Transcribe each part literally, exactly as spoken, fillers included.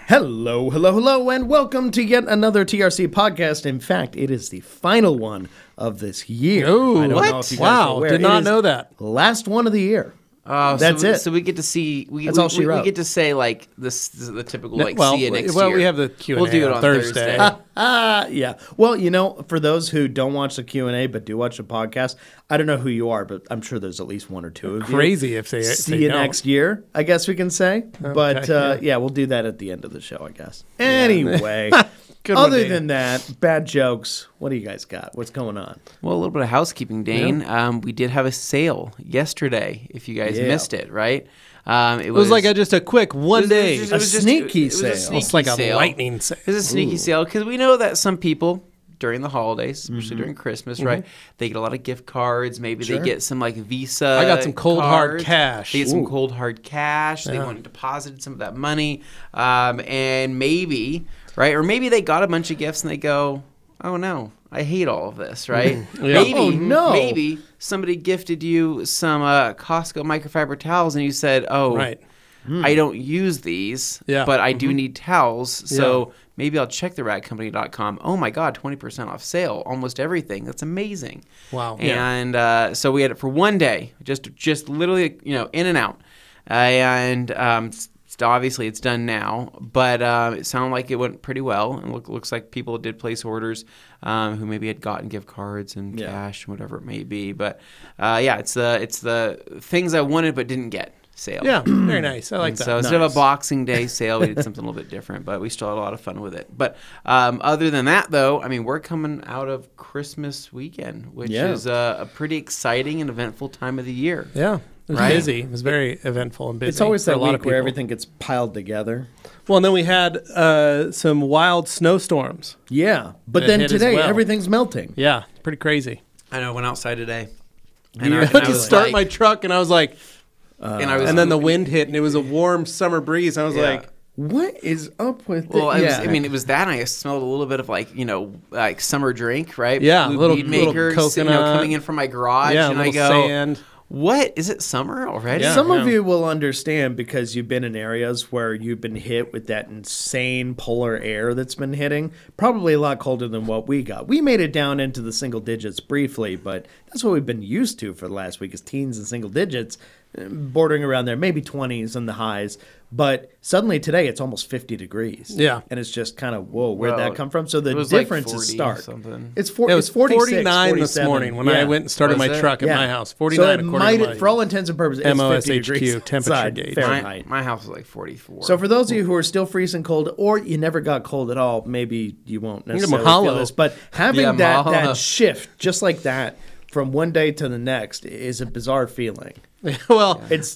Hello, hello, hello, and welcome to yet another T R C podcast. In fact, it is the final one of this year. Oh, I don't what? know if you guys Wow, are aware. did It not is know that. Last one of the year. Oh, That's so we, it. So we get to see. We, That's we, all she we, wrote. we get to say like this, this is the typical like well, see you next well, year. we have the Q and A We'll do it on on Thursday. Thursday. Ah, yeah. Well, you know, for those who don't watch the Q and A but do watch the podcast, I don't know who you are, but I'm sure there's at least one or two of you. Crazy if they if See they you don't. next year, I guess we can say. but uh, yeah. yeah. we'll do that at the end of the show, I guess. Anyway, Good one, other Dane. than that, bad jokes. What do you guys got? What's going on? Well, a little bit of housekeeping, Dane. Um, we did have a sale yesterday. If you guys Yeah. missed it, right? Um, it, It was like a, just a quick one day. it was A just- sneaky it was a sale. sneaky It's like a sale. lightning sale. It was a sneaky sale because we know that some people during the holidays, especially during Christmas, right, they get a lot of gift cards. Maybe Sure. they get some like Visa. I got some cold, hard cards. cash. They get some Ooh. cold hard cash. They Yeah. went and deposited some of that money, um, and maybe right, or maybe they got a bunch of gifts and they go, "Oh no, I hate all of this." Right? Yeah. Maybe, Oh, no. maybe somebody gifted you some uh, Costco microfiber towels and you said, "Oh, Right. I don't use these, Yeah. but I do need towels, so Yeah. maybe I'll check the rag company dot com. Oh my God, twenty percent off sale, almost everything. That's amazing. Wow. Yeah. And uh, so we had it for one day, just just literally, you know, in and out. Uh, and um, s- obviously it's done now, but uh, it sounded like it went pretty well. And look, looks like people did place orders um, who maybe had gotten gift cards and Yeah. cash, whatever it may be. But uh, yeah, it's the it's the things I wanted but didn't get. Sale. Yeah, very nice. I like And that. So instead of Nice. a Boxing Day sale, we did something a little bit different, but we still had a lot of fun with it. But um, other than that, though, I mean, we're coming out of Christmas weekend, which Yeah. is uh, a pretty exciting and eventful time of the year. yeah, it was Right. busy. It was very eventful and busy. It's always for that a lot week of where people. everything gets piled together. Well, and then we had uh, some wild snowstorms. Yeah, but That then hit as today well. everything's melting. Yeah, pretty crazy. I know. I went outside today, Yeah. and I, I and went I to was start like, my truck, and I was like, and I was, and then the wind hit, and it was a warm summer breeze. I was Yeah. like, What is up with Well, it? I, was, Yeah. I mean, it was that, and I smelled a little bit of like you know, like summer drink, right? Yeah, Blue little- weed little maker, you know, coconut. coming in from my garage, yeah, a and I little go, sand. "What is it? Summer already?" Yeah. Some of you will understand because you've been in areas where you've been hit with that insane polar air that's been hitting. Probably a lot colder than what we got. We made it down into the single digits briefly, but that's what we've been used to for the last week is teens and single digits, eh, bordering around there, maybe twenties in the highs. But suddenly today it's almost fifty degrees. Yeah. And it's just kind of, whoa, where'd Well, that come from? So the it was like difference is forty stark. something. It's, four, It was it's forty-six, forty-nine this forty-seven. morning when Yeah. I went and started Was my it? truck at Yeah. my house. So forty-nine it according might, to my for all intents and purposes, it's M O S fifty H Q degrees temperature outside gauge. Fahrenheit. My, my house was like forty-four. So for those of you who are still freezing cold, or you never got cold at all, maybe you won't a necessarily Mahalo. feel this. But having Yeah, that, Mahalo. that shift, just like that, from one day to the next, is a bizarre feeling. well, It's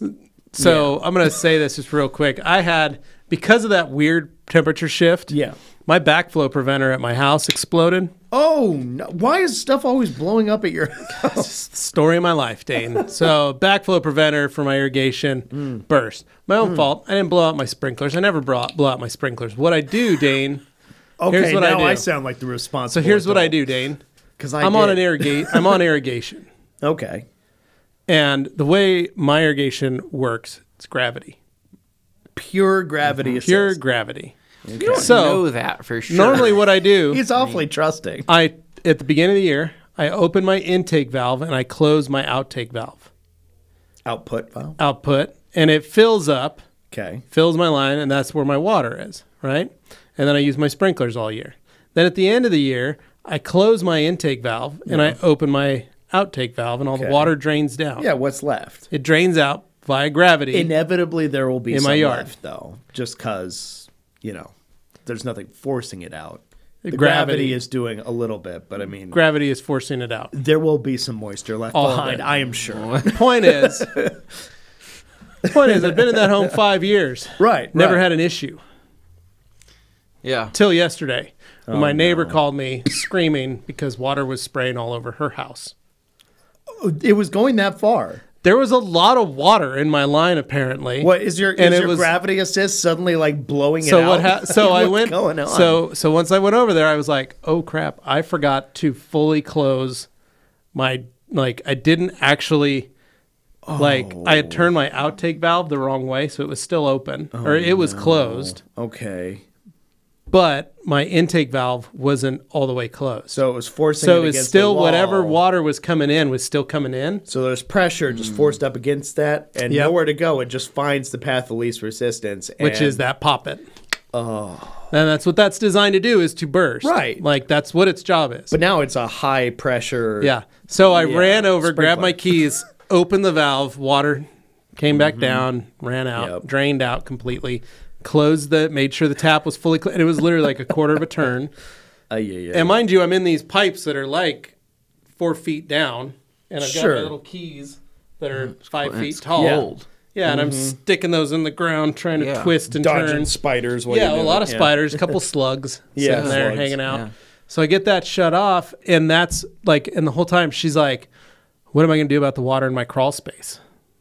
so I'm going to say this just real quick. I had, because of that weird temperature shift, yeah. my backflow preventer at my house exploded. Oh, no. Why is stuff always blowing up at your house? It's the story of my life, Dane. So backflow preventer for my irrigation burst. My own fault. I didn't blow out my sprinklers. I never brought, blow out my sprinklers. What I do, Dane. Okay, Here's what I now do. I sound like the responsible. So here's what I adult. do, Dane. 'Cause I I'm on did. an irrigate. I'm on irrigation, Okay. and the way my irrigation works, it's gravity, Pure gravity assist. pure gravity. you don't So, know that for sure. Normally, what I do, He's awfully trusting. I at the beginning of the year, I open my intake valve and I close my outtake valve. Output valve. Output, and it fills up, Okay. fills my line, and that's where my water is, right? And then I use my sprinklers all year. Then at the end of the year, I close my intake valve and I open my outtake valve, and all Okay. the water drains down. Yeah, what's left? It drains out via gravity. Inevitably, there will be In some my yard. left, though, just because, you know, there's nothing forcing it out. The Gravity. gravity. is doing a little bit, but I mean, Gravity is forcing it out. there will be some moisture left All of behind, it. I am sure. The point is, the point is, I've been in that home five years. Right, Never right. had an issue yeah. till yesterday. When Oh, my neighbor no. called me screaming because water was spraying all over her house. It was going that far. There was a lot of water in my line, apparently. What is your, And is it your was- gravity assist suddenly like blowing So it what? out? Ha- so I What's went. going on? So so once I went over there, I was like, "Oh crap! I forgot to fully close my like. I didn't actually Like I had turned my outtake valve the wrong way, so it was still open, or it was closed, Okay. but my intake valve wasn't all the way closed. So it was forcing So it it was against still the wall. whatever water was coming in was still coming in. So there's pressure just forced up against that, and Yep. nowhere to go. It just finds the path of least resistance, Which and- is that pop it. Oh. And that's what that's designed to do, is to burst. Right. Like that's what its job is. But now it's a high pressure. Yeah. So I Yeah, ran over, sprinkler. grabbed my keys, opened the valve, water came back down, ran out, Yep. drained out completely, closed the, made sure the tap was fully clean. And it was literally like a quarter of a turn. Uh, yeah, yeah. And mind you, I'm in these pipes that are like four feet down, and I've got Sure. my little keys that are five and feet it's tall. Yeah. cold. Yeah, and I'm sticking those in the ground, trying to Yeah. twist and Dodging turn. spiders. While Yeah, you're a doing lot it. of Yeah. spiders, a couple slugs Yeah, sitting there slugs, hanging out. yeah. So I get that shut off, and that's like, and the whole time she's like, "What am I going to do about the water in my crawl space?"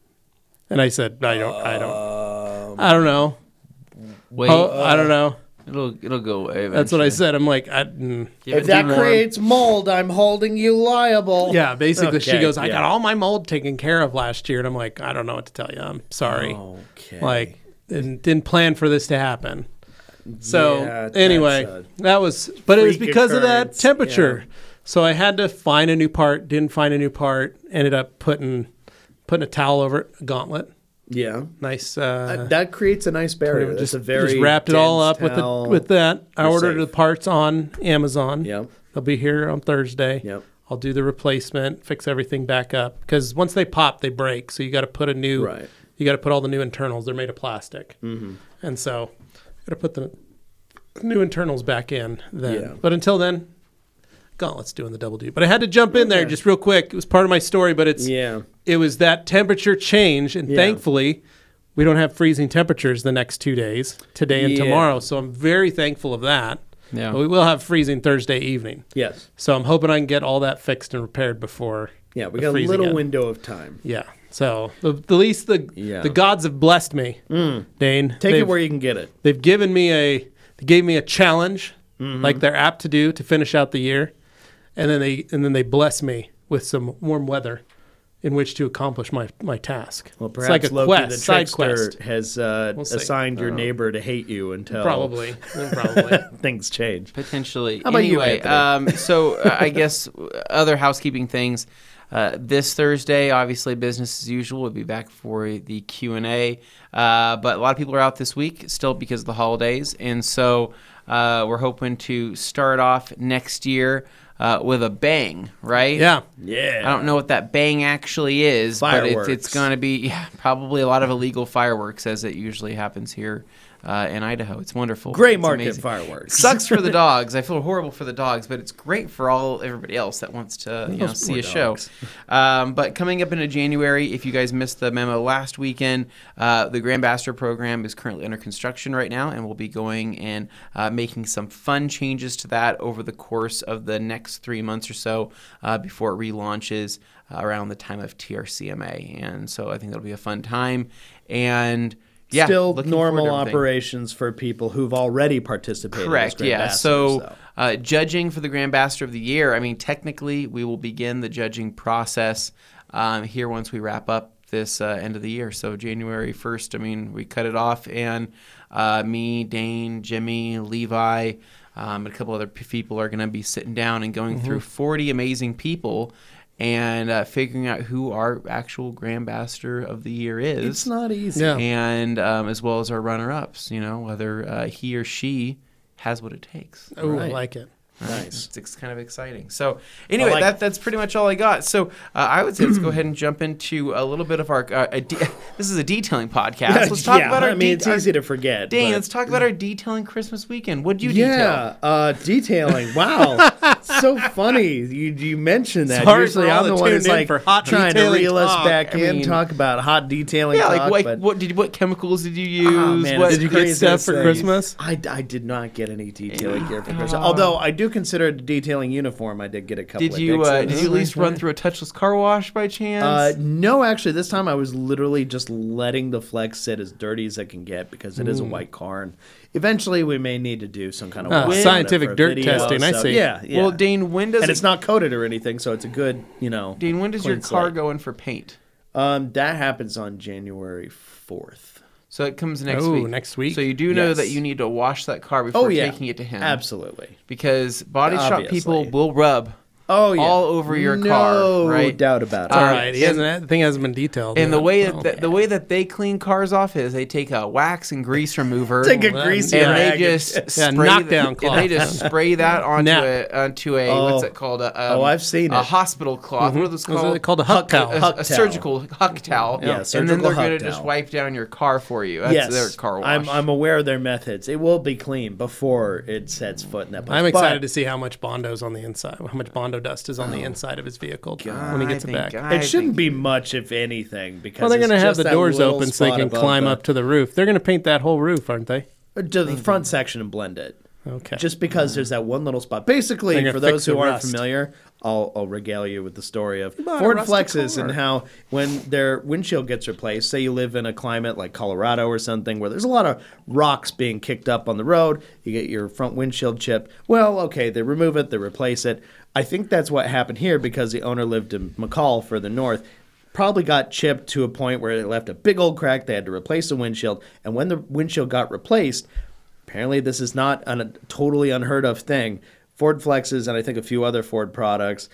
And I said, "I don't, I don't, I don't know. Wait, Oh, I don't know." it'll it'll go away. That's what I eventually. said. I'm like, I, mm. Give If it that two more- creates mold, I'm holding you liable. Yeah, basically, she Okay, goes, "I yeah. got all my mold taken care of last year," and I'm like, "I don't know what to tell you. I'm sorry. Okay. Like, didn't, didn't plan for this to happen." So Yeah, that's anyway, a that was, but it was freak because of that occurrence, temperature. So I had to find a new part. Didn't find a new part. Ended up putting putting a towel over it, a gauntlet. yeah. Nice. Uh, Uh, that creates a nice barrier. That's just a very just wrapped it all dense up with the, towel. with that. I You're ordered safe. the parts on Amazon. Yep. They'll be here on Thursday. Yep. I'll do the replacement, fix everything back up, because once they pop, they break. So you got to put a new. Right. You got to put all the new internals. They're made of plastic, Mm-hmm. and so got to put the new internals back in then. Yeah. But until then, Gauntlet's doing the double duty. But I had to jump in there Okay. just real quick. It was part of my story, but it's Yeah. it was that temperature change, and Yeah. thankfully, we don't have freezing temperatures the next two days, today and Yeah. tomorrow. So I'm very thankful of that. Yeah. But we will have freezing Thursday evening. Yes. So I'm hoping I can get all that fixed and repaired before. Yeah. We the got a freezing little end. window of time. Yeah. So the, the least the Yeah. the gods have blessed me, Mm. Dane. Take they've, it where you can get it. they've given me a they gave me a challenge, Mm-hmm. like they're apt to do to finish out the year, and then they and then they bless me with some warm weather in which to accomplish my my task. Well, it's perhaps like a Loki quest, the side trickster quest. has uh, We'll see. assigned your neighbor to hate you until Probably, probably. things change. Potentially. How about you, anyway, Anthony? um, so uh, I guess other housekeeping things. Uh, this Thursday, obviously, business as usual. We'll be back for the Q and A. Uh, but a lot of people are out this week still because of the holidays, and so uh, we're hoping to start off next year uh, with a bang, right? Yeah. Yeah. I don't know what that bang actually is, but Fireworks. it's, it's going to be yeah, probably a lot of illegal fireworks, as it usually happens here uh, in Idaho. It's wonderful. Gray It's market amazing. fireworks. Sucks for the dogs. I feel horrible for the dogs, but it's great for all everybody else that wants to you know, Those see poor a show. dogs. Um, but coming up into January, if you guys missed the memo last weekend, uh, the Grand Ambassador program is currently under construction right now, and we'll be going and uh, making some fun changes to that over the course of the next three months or so uh, before it relaunches uh, around the time of T R C M A. And so I think that'll be a fun time. And yeah, Still looking forward to normal everything. operations for people who've already participated. Correct. as Grand Yeah. Ambassadors, So, uh, judging for the Grand Ambassador of the Year, I mean, technically, we will begin the judging process um, here once we wrap up this uh, end of the year. So, January first, I mean, we cut it off, and uh, me, Dane, Jimmy, Levi, um, and a couple other p- people are going to be sitting down and going through forty amazing people and uh, figuring out who our actual Grand Ambassador of the Year is. it's not easy. Yeah. And um, as well as our runner-ups, you know, whether uh, he or she has what it takes. Oh, I Right. like it. Nice. It's, it's kind of exciting. So anyway, like that it. that's pretty much all I got. So uh, I would say let's go ahead and jump into a little bit of our. Uh, a de- this is a detailing podcast. Let's talk yeah, about our. I mean, de- it's our- easy to forget. Dang, but- let's talk about our detailing Christmas weekend. What would you Yeah, uh, detailing. Wow, so funny. You you mentioned that. Sorry Usually, for all I'm the that one tuned who's in like for hot trying to detailing reel us talk. back I in, mean- talk about hot detailing. detail? Yeah, talk, like, like but what did you, what chemicals did you use? Oh, man, what, it's Did you get crazy stuff to for say. Christmas? I, I did not get any detailing gear for Yeah. Christmas. Although I do consider it a detailing uniform. I did get a couple. did of you uh, Dixons. did you at least run through a touchless car wash by chance? Uh, no, actually, this time I was literally just letting the Flex sit as dirty as it can get because it is a white car, and eventually we may need to do some kind of Ah, wash on it scientific for a dirt video, testing, I so- see. Yeah, yeah. Well, Dane, when does and it, it's not coated or anything, so it's a good, you know. Dane, when does your clean car slate. go in for paint? Um, that happens on January fourth. So it comes next Oh, week. next week? So you do know Yes. that you need to wash that car before Oh, yeah. taking it to him. Absolutely. Because body shop Obviously. people will rub Oh, yeah. all over your no car, right? doubt about it. All Uh, right. He and- hasn't, the thing hasn't been detailed. And the yet. way Oh. that the, the way that they clean cars off is they take a wax and grease remover. Take a Well, greasy and rag. they just Yeah, spray knockdown the, and they just spray that onto Nap. a onto a Oh. what's it called a um, Oh, I've seen a it. hospital cloth. What are those Was called? it called a huck towel? a, Huck a towel. surgical huck towel. Yeah, and then surgical they're huck gonna just towel. wipe down your car for you. That's Yes, their car wash. I'm, I'm aware of their methods. It will be clean before it sets foot in that place. I'm excited But to see how much Bondo's on the inside, how much Bondo dust is on the inside of his vehicle when he I gets it think- back. I it shouldn't think- be much, if anything, because Well, they're going going to to have the doors open so they can climb the, up to the roof. They're going to paint that whole roof, aren't they? to the front section and blend it. Okay. Just because there's that one little spot. Basically, They're gonna for those fix who the aren't rust. familiar, I'll, I'll regale you with the story of bought a Ford rusty Flexes car. and how when their windshield gets replaced, say you live in a climate like Colorado or something where there's a lot of rocks being kicked up on the road, you get your front windshield chipped. Well, okay, they remove it, they replace it. I think that's what happened here because the owner lived in McCall further north. Probably got chipped to a point where it left a big old crack. They had to replace the windshield. And when the windshield got replaced, apparently this is not a totally unheard of thing. Ford Flexes and I think a few other Ford products,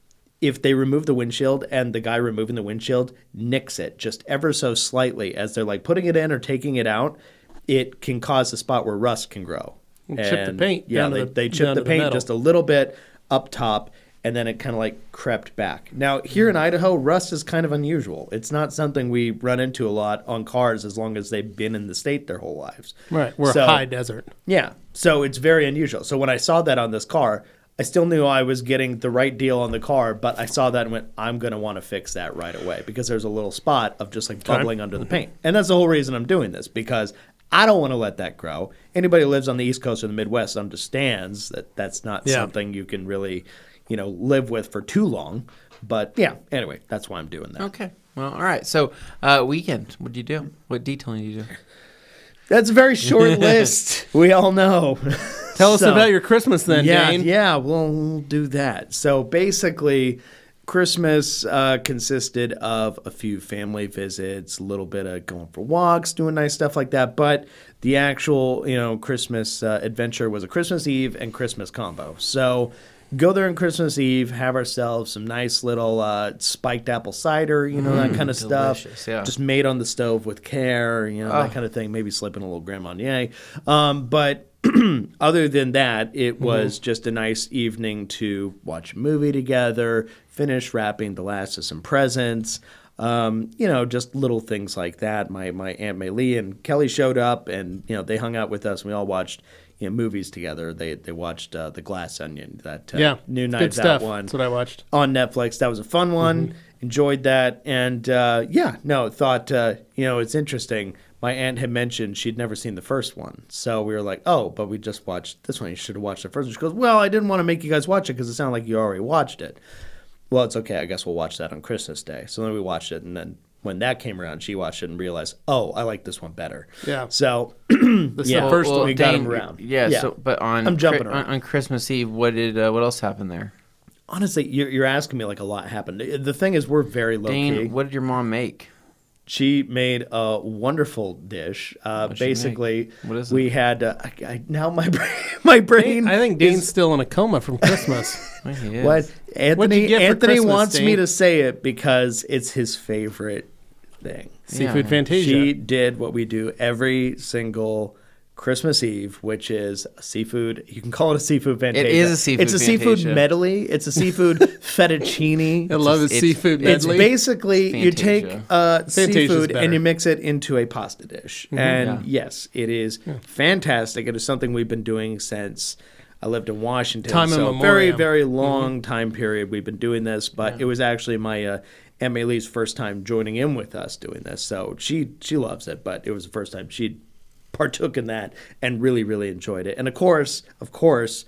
if they remove the windshield and the guy removing the windshield nicks it just ever so slightly as they're like putting it in or taking it out, it can cause a spot where rust can grow. And chip the paint Yeah, down to they, the- they chip down the to the paint metal. just a little bit up top, and then it kind of like crept back. Now, here in Idaho, rust is kind of unusual. It's not something we run into a lot on cars as long as they've been in the state their whole lives. Right. We're So- a high desert. Yeah, so it's very unusual. So when I saw that on this car, I still knew I was getting the right deal on the car, but I saw that and went, I'm going to want to fix that right away because there's a little spot of just like bubbling under the paint. And that's the whole reason I'm doing this because I don't want to let that grow. Anybody who lives on the East Coast or the Midwest understands that that's not Yeah. something you can really, you know, live with for too long. But yeah, anyway, that's why I'm doing that. Okay. Well, all right. So, uh, weekend. What do you do? What detailing do you do? That's a very short list. We all know. Tell us So- about your Christmas then, yeah, Dane. Yeah, we'll, we'll do that. So basically, Christmas uh, consisted of a few family visits, a little bit of going for walks, doing nice stuff like that. But the actual, you know, Christmas uh, adventure was a Christmas Eve and Christmas combo. So go there on Christmas Eve, have ourselves some nice little uh, spiked apple cider, you know, that kind of stuff. delicious, yeah. Just made on the stove with care, you know, Oh. that kind of thing. Maybe slipping a little Grand Marnier. Um, but other than that, it was just a nice evening to watch a movie together, finish wrapping the last of some presents. Um, you know, just little things like that. My my Aunt Maylee and Kelly showed up, and you know they hung out with us. And we all watched you know movies together. They they watched uh, The Glass Onion, that uh, Yeah. new Good Knives stuff. Out one That's what I watched. on Netflix. That was a fun one. Enjoyed that, and uh, yeah, no, thought uh, you know it's interesting. My aunt had mentioned she'd never seen the first one, so we were like, "Oh, but we just watched this one. You should have watched the first one." She goes, "Well, I didn't want to make you guys watch it because it sounded like you already watched it." Well, it's okay. I guess we'll watch that on Christmas Day. So then we watched it, and then when that came around, she watched it and realized, "Oh, I like this one better." Yeah. So This is Yeah. the first well, one. we got Dane, him around. Yeah, Yeah. So, but on I'm jumping Chri- around. on, on Christmas Eve, what did uh, what else happened there? honestly, you're, you're asking me like a lot happened. The thing is, we're very low key. Dane, what did your mom make? She made a wonderful dish. Uh, What'd she make? basically, What is it? we had uh, I, I, now my brain, my brain. I think is- Dane's still in a coma from Christmas. Oh, he is. what Anthony get for Anthony Christmas, wants me Dane? to say it because it's his favorite thing. Seafood Yeah. Fantasia. She did what we do every single Christmas Eve, which is a seafood. You can call it a seafood fantasia. is a seafood It's a seafood fantasia. medley. It's a seafood fettuccine. I love his it's- seafood it's It's medley. basically you take Fantasia. uh, Fantasia's seafood better. and you mix it into a pasta dish. And Yeah. yes, it is fantastic. It is something we've been doing since I lived in Washington. Time so immemorial. very, very long time period we've been doing this. But it was actually my uh, Aunt Maylee's first time joining in with us doing this. So she she loves it, but it was the first time she partook in that and really, really enjoyed it. And of course, of course,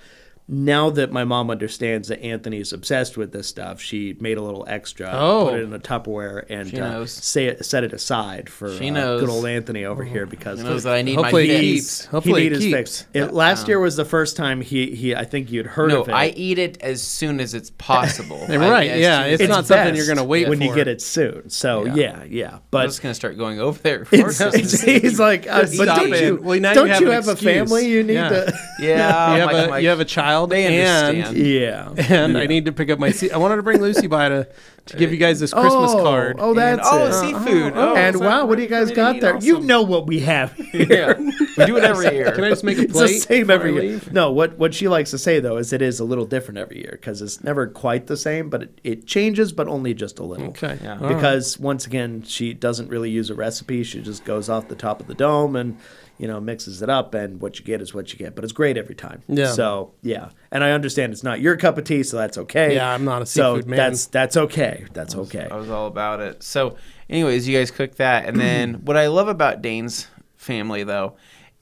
now that my mom understands that Anthony's obsessed with this stuff, she made a little extra, Oh. put it in a Tupperware, and She uh, knows. say it, set it aside for She uh, knows. good old Anthony over here because She knows that I need Hopefully my it fix. keeps. Hopefully he it need his keeps. fix. It, last year was the first time he, he I think you'd heard No, of it. I eat it as soon as it's possible. Yeah, I- right, as yeah, soon as it's I- not something you're gonna wait when you for. get it soon. So Yeah. yeah, yeah. I'm But just gonna start going over there. For it's, Christmas. it's, he's like, uh, but Stop don't it. you, Well, now you don't have you an have a excuse. family? You need Yeah. to. yeah, You have, my- a, my- you have a child, They and understand. Yeah. and I need to pick up my. Se- I wanted to bring Lucy by to, to give you guys this Christmas oh, card. Oh, that's oh, it. seafood. Oh, and is that wow, what do ready you for guys me to got eat? there? You Awesome. know what we have here. Yeah, we do it every year. Can I just make a It's plate? the same before every I year. leave? No, what what she likes to say though is it is a little different every year because it's never quite the same, but it, it changes, but only just a little. Okay. Yeah. All right. Because once again, she doesn't really use a recipe. She just goes off the top of the dome and you know mixes it up, and what you get is what you get. But it's great every time. Yeah. So yeah, and I understand it's not your cup of tea, so that's okay. Yeah, I'm not a so seafood man. that's that's okay. That's okay. I was all about it. So, anyways, you guys cook that, and then what I love about Dane's family though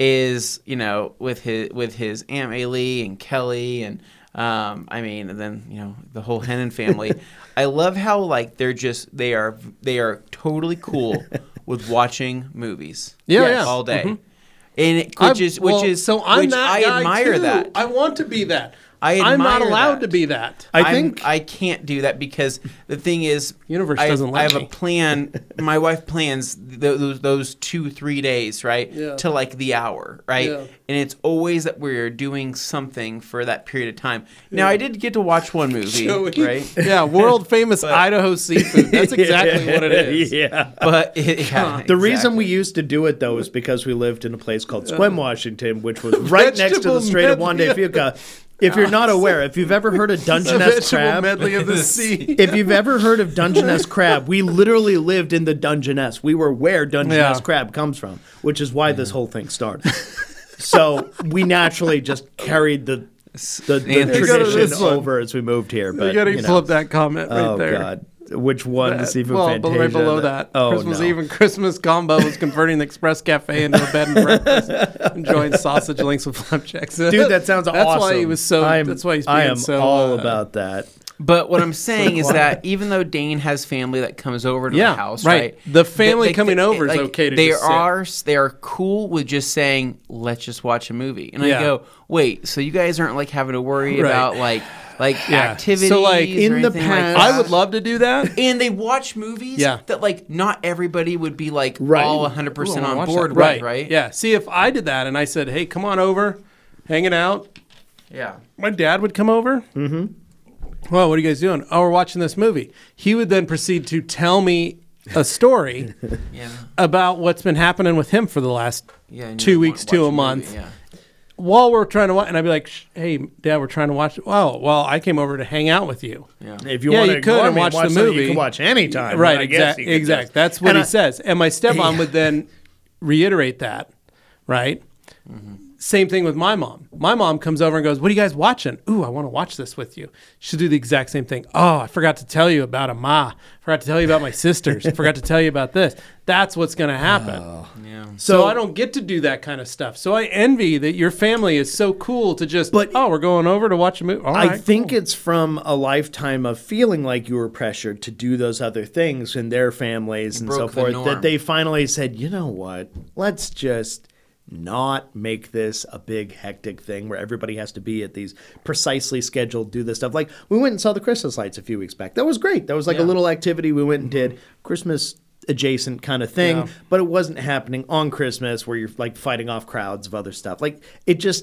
is you know with his with his Aunt Maylee and Kelly and um, I mean, and then you know the whole Hennon family. I love how like they're just they are they are totally cool with watching movies. Yeah, Yes. yeah. all day. Mhm. And it, I- which is which well, is so I'm which that I guy admire too. that. I want to be that. I I'm not admire allowed that. to be that. I I'm- think I can't do that because the thing is, Universe I, doesn't let I have me. a plan. My wife plans th- those those two three days, right, Yeah. to like the hour, right, Yeah. and it's always that we're doing something for that period of time. Now, I did get to watch one movie, Joey. right, Yeah, world famous Idaho seafood. That's exactly what it is. Yeah. but it, yeah, The reason exactly. we used to do it though is because we lived in a place called Sequim, Washington, which was right next to the Vegetable Strait of Juan de medley. Fuca. If you're not aware, if you've ever heard of The Dungeness vegetable crab, medley of the sea. if you've ever heard of Dungeness crab, we literally lived in the Dungeness. We were where Dungeness Yeah. crab comes from, which is why this whole thing started. So we naturally just carried the the, the Anthony- You go to tradition this one. over as we moved here. But You got to you pull know. up that comment right Oh there. God, which one? The That- seafood well, Fantasia. right below the- that. Oh Christmas no. Eve and Christmas combo was converting the Express Cafe into a bed and breakfast, enjoying sausage links with flapjacks. Dude, that sounds that's awesome. why he was so. I'm, that's why he's being I am so. all uh, about that. But what I'm saying is that even though Dane has family that comes over to Yeah, the house, right. right? The family coming over is like, okay to they just sit. are they are cool with just saying, "Let's just watch a movie." And Yeah. I go, "Wait, so you guys aren't like having to worry Right. about like like Yeah. activities So, like, in or the anything like past- that?" I would love to do that. And they watch movies Yeah. that like not everybody would be like Right. all one hundred Ooh, I percent wanna on watch board that. with, right? right? Yeah. See, if I did that and I said, "Hey, come on over, hanging out," Yeah. my dad would come over. Mm-hmm. Well, what are you guys doing? Oh, we're watching this movie. He would then proceed to tell me a story Yeah. about what's been happening with him for the last Yeah. and two you weeks wanna to watch a movie, month. Yeah. while we're trying to watch. And I'd be like, "Shh, hey, Dad, we're trying to watch. Oh, well, I came over to hang out with you. Yeah. If you Yeah, want you to could and watch the something movie. you can watch anytime. Right, I guess exactly. you could Exact. just- That's what And he I- says. And my stepmom would then reiterate that, right? Same thing with my mom. My mom comes over and goes, "What are you guys watching?" "Ooh, I want to watch this with you." She'll do the exact same thing. "Oh, I forgot to tell you about a ma. Forgot to tell you about my sisters. Forgot to tell you about this." That's what's going to happen. Yeah. So, I don't get to do that kind of stuff. So I envy that your family is so cool to just, But- oh, we're going over to watch a movie. All I right, think cool. it's from a lifetime of feeling like you were pressured to do those other things in their families and so broke the forth norm. that they finally said, you know what, let's just not make this a big hectic thing where everybody has to be at these precisely scheduled, do this stuff. Like we went and saw the Christmas lights a few weeks back. That was great. That was like a Yeah. little activity we went and did. Christmas adjacent kind of thing, Yeah. but it wasn't happening on Christmas where you're like fighting off crowds of other stuff. Like it just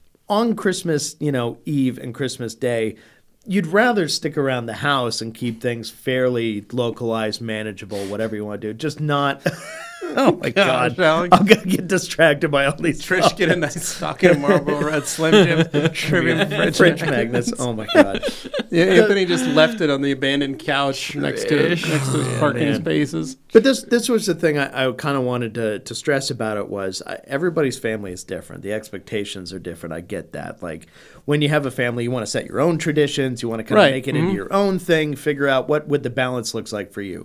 on Christmas, you know, Eve and Christmas Day, you'd rather stick around the house and keep things fairly localized, manageable, whatever you want to do. Just not. Oh my Gosh, God! Alex. I'm gonna get distracted by all these Trish get a nice stocking of Marlboro Red Slim Jim trivia fridge. fridge magnets. Oh my God! Yeah, Anthony just left it on the abandoned couch next to next to his parking man. spaces. But this this was the thing I, I kind of wanted to to stress about it was I, everybody's family is different. The expectations are different. I get that. Like when you have a family, you want to set your own traditions. You want to kind Right. of make it into Mhm. your own thing. Figure out what what the balance looks like for you.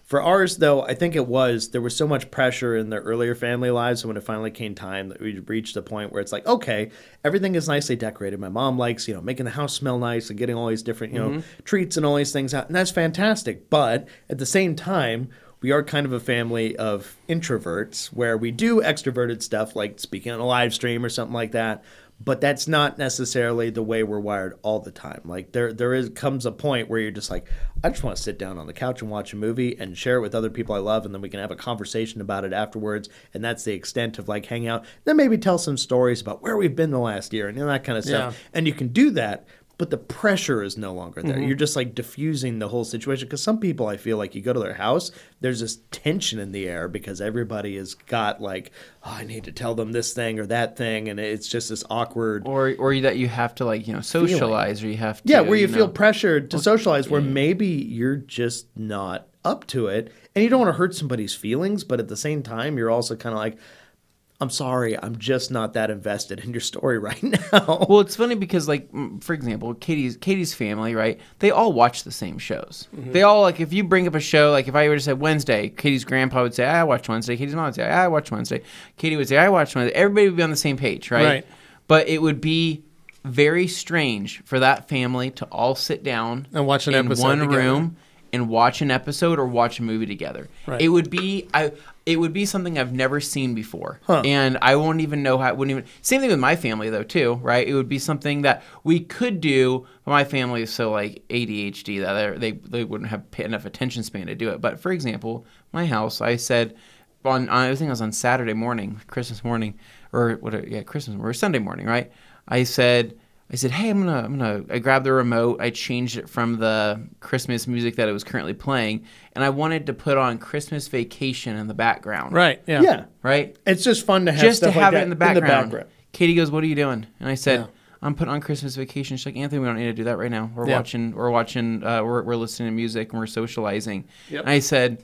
For ours, though, I think it was, there was so much pressure in the earlier family lives. So when it finally came time that we reached a point where it's like, okay, everything is nicely decorated. My mom likes, you know, making the house smell nice and getting all these different, you know, treats and all these things out. And that's fantastic. But at the same time, we are kind of a family of introverts where we do extroverted stuff like speaking on a live stream or something like that. But that's not necessarily the way we're wired all the time. Like there, there is comes a point where you're just like, I just want to sit down on the couch and watch a movie and share it with other people I love, and then we can have a conversation about it afterwards. And that's the extent of like hanging out. Then maybe tell some stories about where we've been the last year and you know, that kind of stuff. Yeah. And you can do that. But the pressure is no longer there. Mm-hmm. You're just like diffusing the whole situation. Because some people, I feel like you go to their house, there's this tension in the air because everybody has got like, oh, I need to tell them this thing or that thing. And it's just this awkward. Or or that you have to like, you know, socialize or you have to. Yeah, where you, know, feel pressured to socialize where maybe you're just not up to it. And you don't want to hurt somebody's feelings. But at the same time, you're also kind of like, I'm sorry, I'm just not that invested in your story right now. Well, it's funny because, like, mm, for example, Katie's Katie's family, right? They all watch the same shows. Mm-hmm. They all like if you bring up a show, like if I were to say Wednesday, Katie's grandpa would say, "I watch Wednesday." Katie's mom would say, "I watch Wednesday." Katie would say, "I watch Wednesday." Everybody would be on the same page, right? Right. But it would be very strange for that family to all sit down And watch an in episode one together. room and watch an episode or watch a movie together. Right. It would be I. It would be something I've never seen before, Huh. and I won't even know how. Wouldn't even. Same thing with my family though too, right? It would be something that we could do. But my family is so like A D H D that they're- they they wouldn't have enough attention span to do it. But for example, my house, I said on, on I think it was on Saturday morning, Christmas morning, or what? Yeah, Christmas or Sunday morning, right? I said. I said, hey, I'm gonna, I'm gonna. I grabbed the remote. I changed it from the Christmas music that it was currently playing, and I wanted to put on Christmas Vacation in the background. Right. Yeah. Yeah. Right. It's just fun to have Just to stuff have like it in the, that background. Katie goes, "What are you doing?" And I said, Yeah. "I'm putting on Christmas Vacation." She's like, "Anthony, we don't need to do that right now. We're Yeah. watching. We're watching. Uh, we're we're listening to music and we're socializing." Yep. And I said.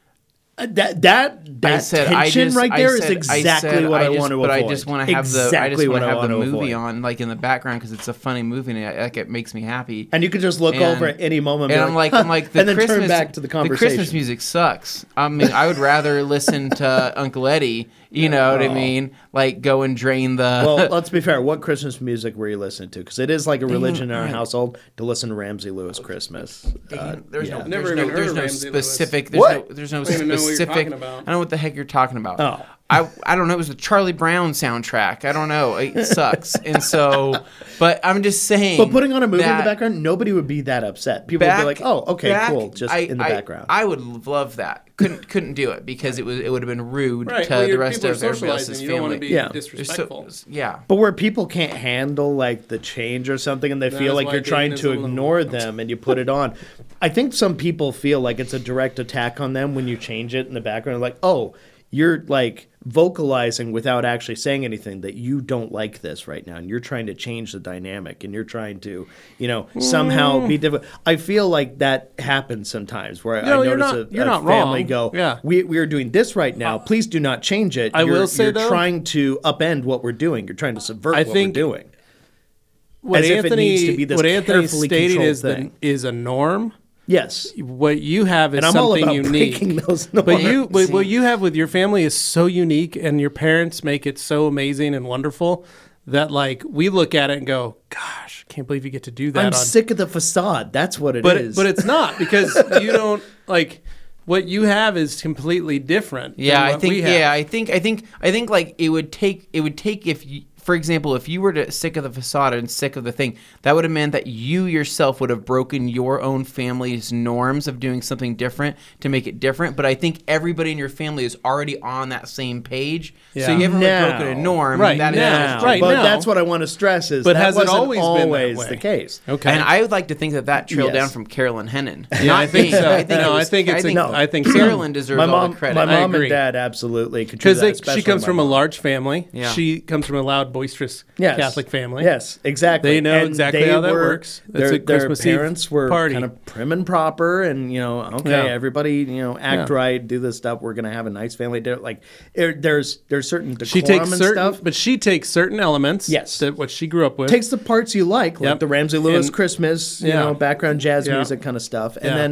Uh, That that that I said, tension I just, right I there is said- exactly I said, what I, just, want to but avoid. I just want to have exactly the I just what want to I have the want to movie avoid. on like in the background because it's a funny movie and it, like it makes me happy. And you could just look And- over at any moment And and, I'm be like, like, I'm huh, like the and then Christmas turn back to the The conversation. Christmas music sucks. I mean, I would rather listen to Uncle Eddie. You know what I Oh. mean? Like go and drain the. Well, let's be fair. What Christmas music were you listening to? Because it is like a religion in our right. household to listen to Ramsey Lewis Christmas. Uh, there's yeah. no, Never there's even no, heard there's of no Ramsey Lewis. specific. There's What? no, there's no I don't even know what you're specific. talking about. I don't know what the heck you're talking about. Oh. I I don't know. It was the Charlie Brown soundtrack. I don't know. It sucks. And so, but I'm just saying. But putting on a movie in the that background, nobody would be that upset. People would be like, "Oh, okay, back- cool," just I- in the I- background. I would have loved that. Couldn't couldn't do it because it was it would have been rude Right. to Well, the your rest people are of everybody else's socializing. You don't want family. to be Yeah. They're so- disrespectful. yeah. But where people can't handle like the change or something, and they That feel is like why you're trying dating to is a little- ignore them, and you put it on. I think some people feel like it's a direct attack on them when you change it in the background. Like, oh, you're like vocalizing without actually saying anything that you don't like this right now, and you're trying to change the dynamic, and you're trying to, you know, somehow be different. I feel like that happens sometimes where No, I you're notice not- a, you're a not family wrong. go, Yeah. we we are doing this right now. Please do not change it. I You're- will say, you're though- trying to upend what we're doing. You're trying to subvert I what think- we're doing. What As if it Anthony, needs to be this what Anthony carefully stated controlled is the, thing. is a norm. Yes. What you have is And I'm all something about unique. breaking those But you, norms. but what you have with your family is so unique, and your parents make it so amazing and wonderful that like we look at it and go, "Gosh, can't believe you get to do that." I'm on sick of the facade. That's what it but is. but it's not because you don't like what you have is completely different. than Yeah, I what think. we have. Yeah, I think. I think. I think. Like it would take. It would take if you. For example, if you were to sick of the facade and sick of the thing, that would have meant that you yourself would have broken your own family's norms of doing something different to make it different. But I think everybody in your family is already on that same page. So Yeah. you haven't really Now. broken a norm. Right, That is now. just- Right but now. that's what I want to stress is But that has it wasn't always been that always way? the case. Okay. And I would like to think that that trailed Yes. down from Carolyn Hennon. yeah, Not I think me. so. I think no, it I was- think it's. a, No. I think so. Carolyn deserves My all mom, the credit. my I mom agree. and dad absolutely contribute. Because that, she especially comes my from a mom. large family. Yeah. She comes from a loud, boisterous Yes. Catholic family. Yes, exactly. They know And exactly they how that were- works. It's Their, a Christmas their Eve parents were party. kind of prim and proper, and you know, okay, Yeah. everybody, you know, act Yeah. right, do this stuff. We're gonna have a nice family dinner. Like, there- there's there's certain decorum She takes and certain, stuff. but she takes certain elements. Yes. that what she grew up with. Takes the parts you like, like Yep. the Ramsey Lewis And- Christmas, you yeah. know, background jazz Yeah. music kind of stuff, and Yeah. then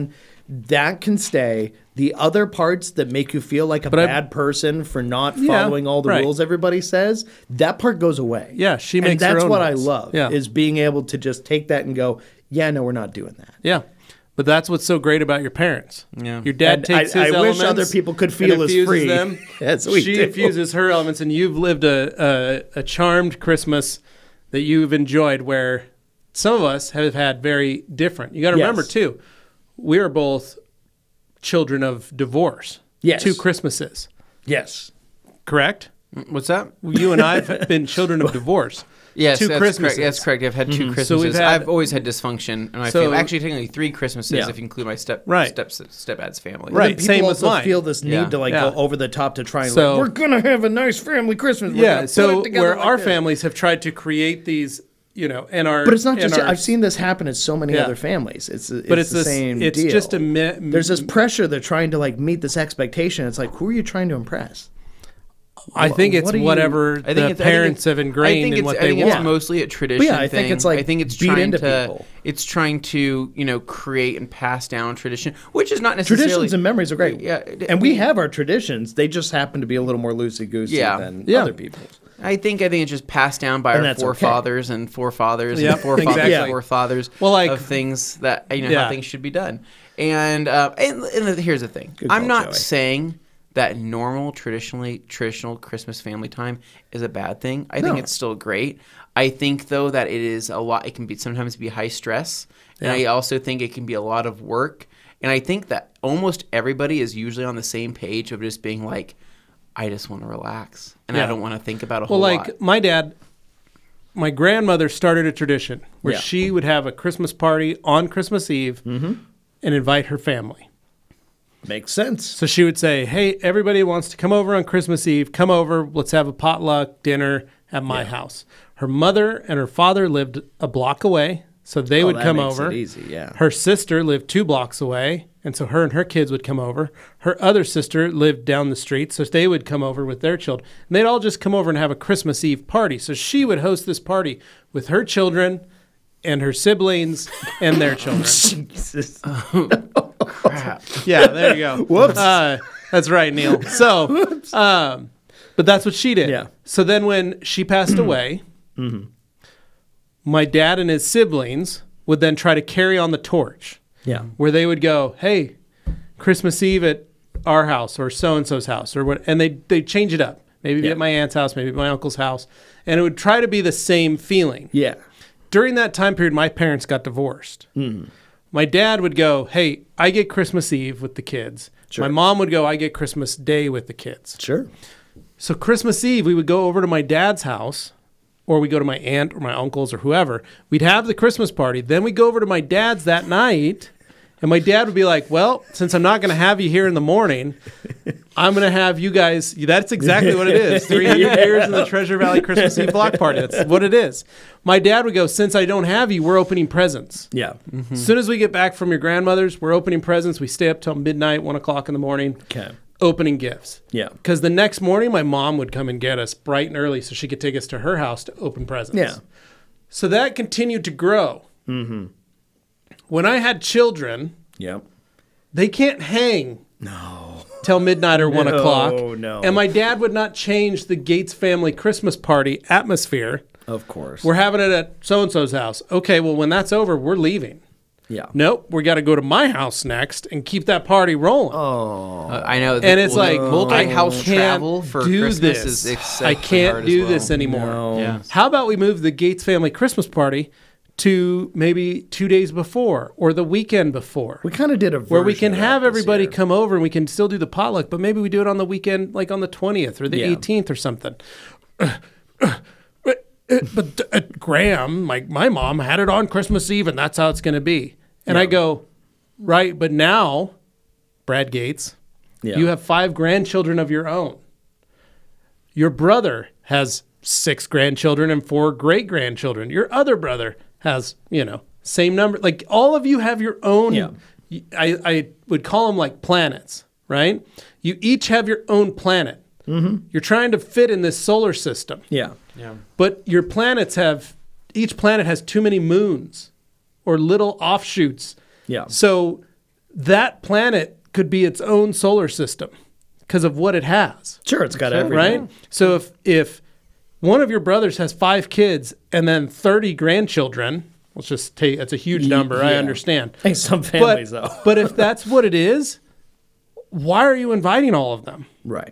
that can stay. The other parts that make you feel like a But I- bad person for not Yeah, following all the right. rules everybody says, that part goes away. Yeah, she and makes her that's own what rules. I love, Yeah. is being able to just take that and go, yeah, no, we're not doing that. Yeah. But that's what's so great about your parents. Yeah. Your dad And takes I- his I wish elements other people could and feel as infuses free them. as we she do. infuses her elements, and you've lived a, a, a charmed Christmas that you've enjoyed where some of us have had very different. You got to Yes. remember, too, we are both children of divorce. Yes. Two Christmases, Yes. correct? What's that? You and I have been children of divorce. Yes, two that's Christmases. correct. That's correct. I've had two So Christmases. we've had- I've always had dysfunction in my So- family. Actually, technically three Christmases Yeah. if you include my step Right. step stepdad's family. Right. And people same with also mine. feel this need Yeah. to like Yeah. go over the top to try and So- like, we're gonna have a nice family Christmas. We're Yeah, gonna so put it together where like our this. families have tried to create these, you know, and our But it's not and just. our- I've seen this happen in so many Yeah. other families. It's, it's but it's the this, same. It's deal. just a mi- There's this pressure. They're trying to like meet this expectation. It's like, who are you trying to impress? I think it's what do you- whatever I think the it's, I think parents it's- have I ingrained think in it's, what I they think want. it's mostly a tradition Yeah, I think thing. it's, like, I think it's beat trying into to people. it's trying to you know create and pass down tradition, which is not necessarily Traditions and memories are great. Yeah, and we have our traditions. They just happen to be a little more loosey goosey Yeah. than Yeah. other people's. I think I think it's just passed down by And our that's okay. forefathers and forefathers Yep, and forefathers exactly. and forefathers Well, like- of things that you know Yeah. how things should be done. And uh, and, and here's the thing: Good I'm call, not Joey. saying that normal, traditionally traditional Christmas family time is a bad thing. I think No. it's still great. I think though that it is a lot. It can be sometimes be high stress, and I Yeah. also think it can be a lot of work. And I think that almost everybody is usually on the same page of just being like, I just want to relax and I Yeah. don't want to think about a Well, whole like lot. my dad, my grandmother started a tradition where Yeah. she would have a Christmas party on Christmas Eve and invite her family. Makes sense. So she would say, "Hey, everybody wants to come over on Christmas Eve. Come over. Let's have a potluck dinner at my house." Her mother and her father lived a block away, so they Oh, would that come makes over. it easy, yeah. Her sister lived two blocks away, and so her and her kids would come over. Her other sister lived down the street, so they would come over with their children. And they'd all just come over and have a Christmas Eve party. So she would host this party with her children and her siblings and their children. Jesus. Crap. Yeah, there you go. Whoops. Uh, that's right, Neil. So, um, but that's what she did. Yeah. So then when she passed away, my dad and his siblings would then try to carry on the torch Yeah. where they would go, hey, Christmas Eve at our house or so-and-so's house or what, and they they change it up. Maybe Yeah. at my aunt's house, maybe at my uncle's house. And it would try to be the same feeling. Yeah. During that time period, my parents got divorced. My dad would go, hey, I get Christmas Eve with the kids. Sure. My mom would go, I get Christmas Day with the kids. Sure. So Christmas Eve, we would go over to my dad's house, or we go to my aunt or my uncle's or whoever. We'd have the Christmas party. Then we'd go over to my dad's that night, and my dad would be like, well, since I'm not going to have you here in the morning, I'm going to have you guys. That's exactly what it is. three hundred years in the Treasure Valley Christmas Eve block party. That's what it is. My dad would go, since I don't have you, we're opening presents. Yeah. As soon as we get back from your grandmother's, we're opening presents. We stay up till midnight, one o'clock in the morning, Okay. opening gifts. Yeah. Because the next morning, my mom would come and get us bright and early so she could take us to her house to open presents. Yeah. So that continued to grow. Mm-hmm. When I had children, Yep. they can't hang No. till midnight or one No, o'clock. no. And my dad would not change the Gates family Christmas party atmosphere. Of course. We're having it at so-and-so's house. Okay, well, when that's over, we're leaving. yeah. Nope, we got to go to my house next and keep that party rolling. Oh. Uh, I know. And it's like, multi-house I can't travel for do Christmas this. is exceptionally I can't hard do as well. this anymore. No. Yeah. How about we move the Gates family Christmas party to maybe two days before or the weekend before, We kind of did a where we version can of that have this everybody year. come over and we can still do the potluck, but maybe we do it on the weekend, like on the twentieth or the Yeah. eighteenth or something. But uh, Graham, my, my mom had it on Christmas Eve, and that's how it's going to be. And I Yeah. go, right, but now, Brad Gates, Yeah. you have five grandchildren of your own. Your brother has six grandchildren and four great grandchildren. Your other brother has, you know, same number. Like all of you have your own. Yeah. I, I would call them like planets, right? You each have your own planet. Mm-hmm. You're trying to fit in this solar system. Yeah. Yeah. But your planets have, each planet has too many moons or little offshoots. Yeah. So that planet could be its own solar system because of what it has. Sure, it's got everything. Right? So if if one of your brothers has five kids and then thirty grandchildren, let's just take that's a huge number, I Yeah. understand. Hey, some families, But, though. but if that's what it is, why are you inviting all of them Right.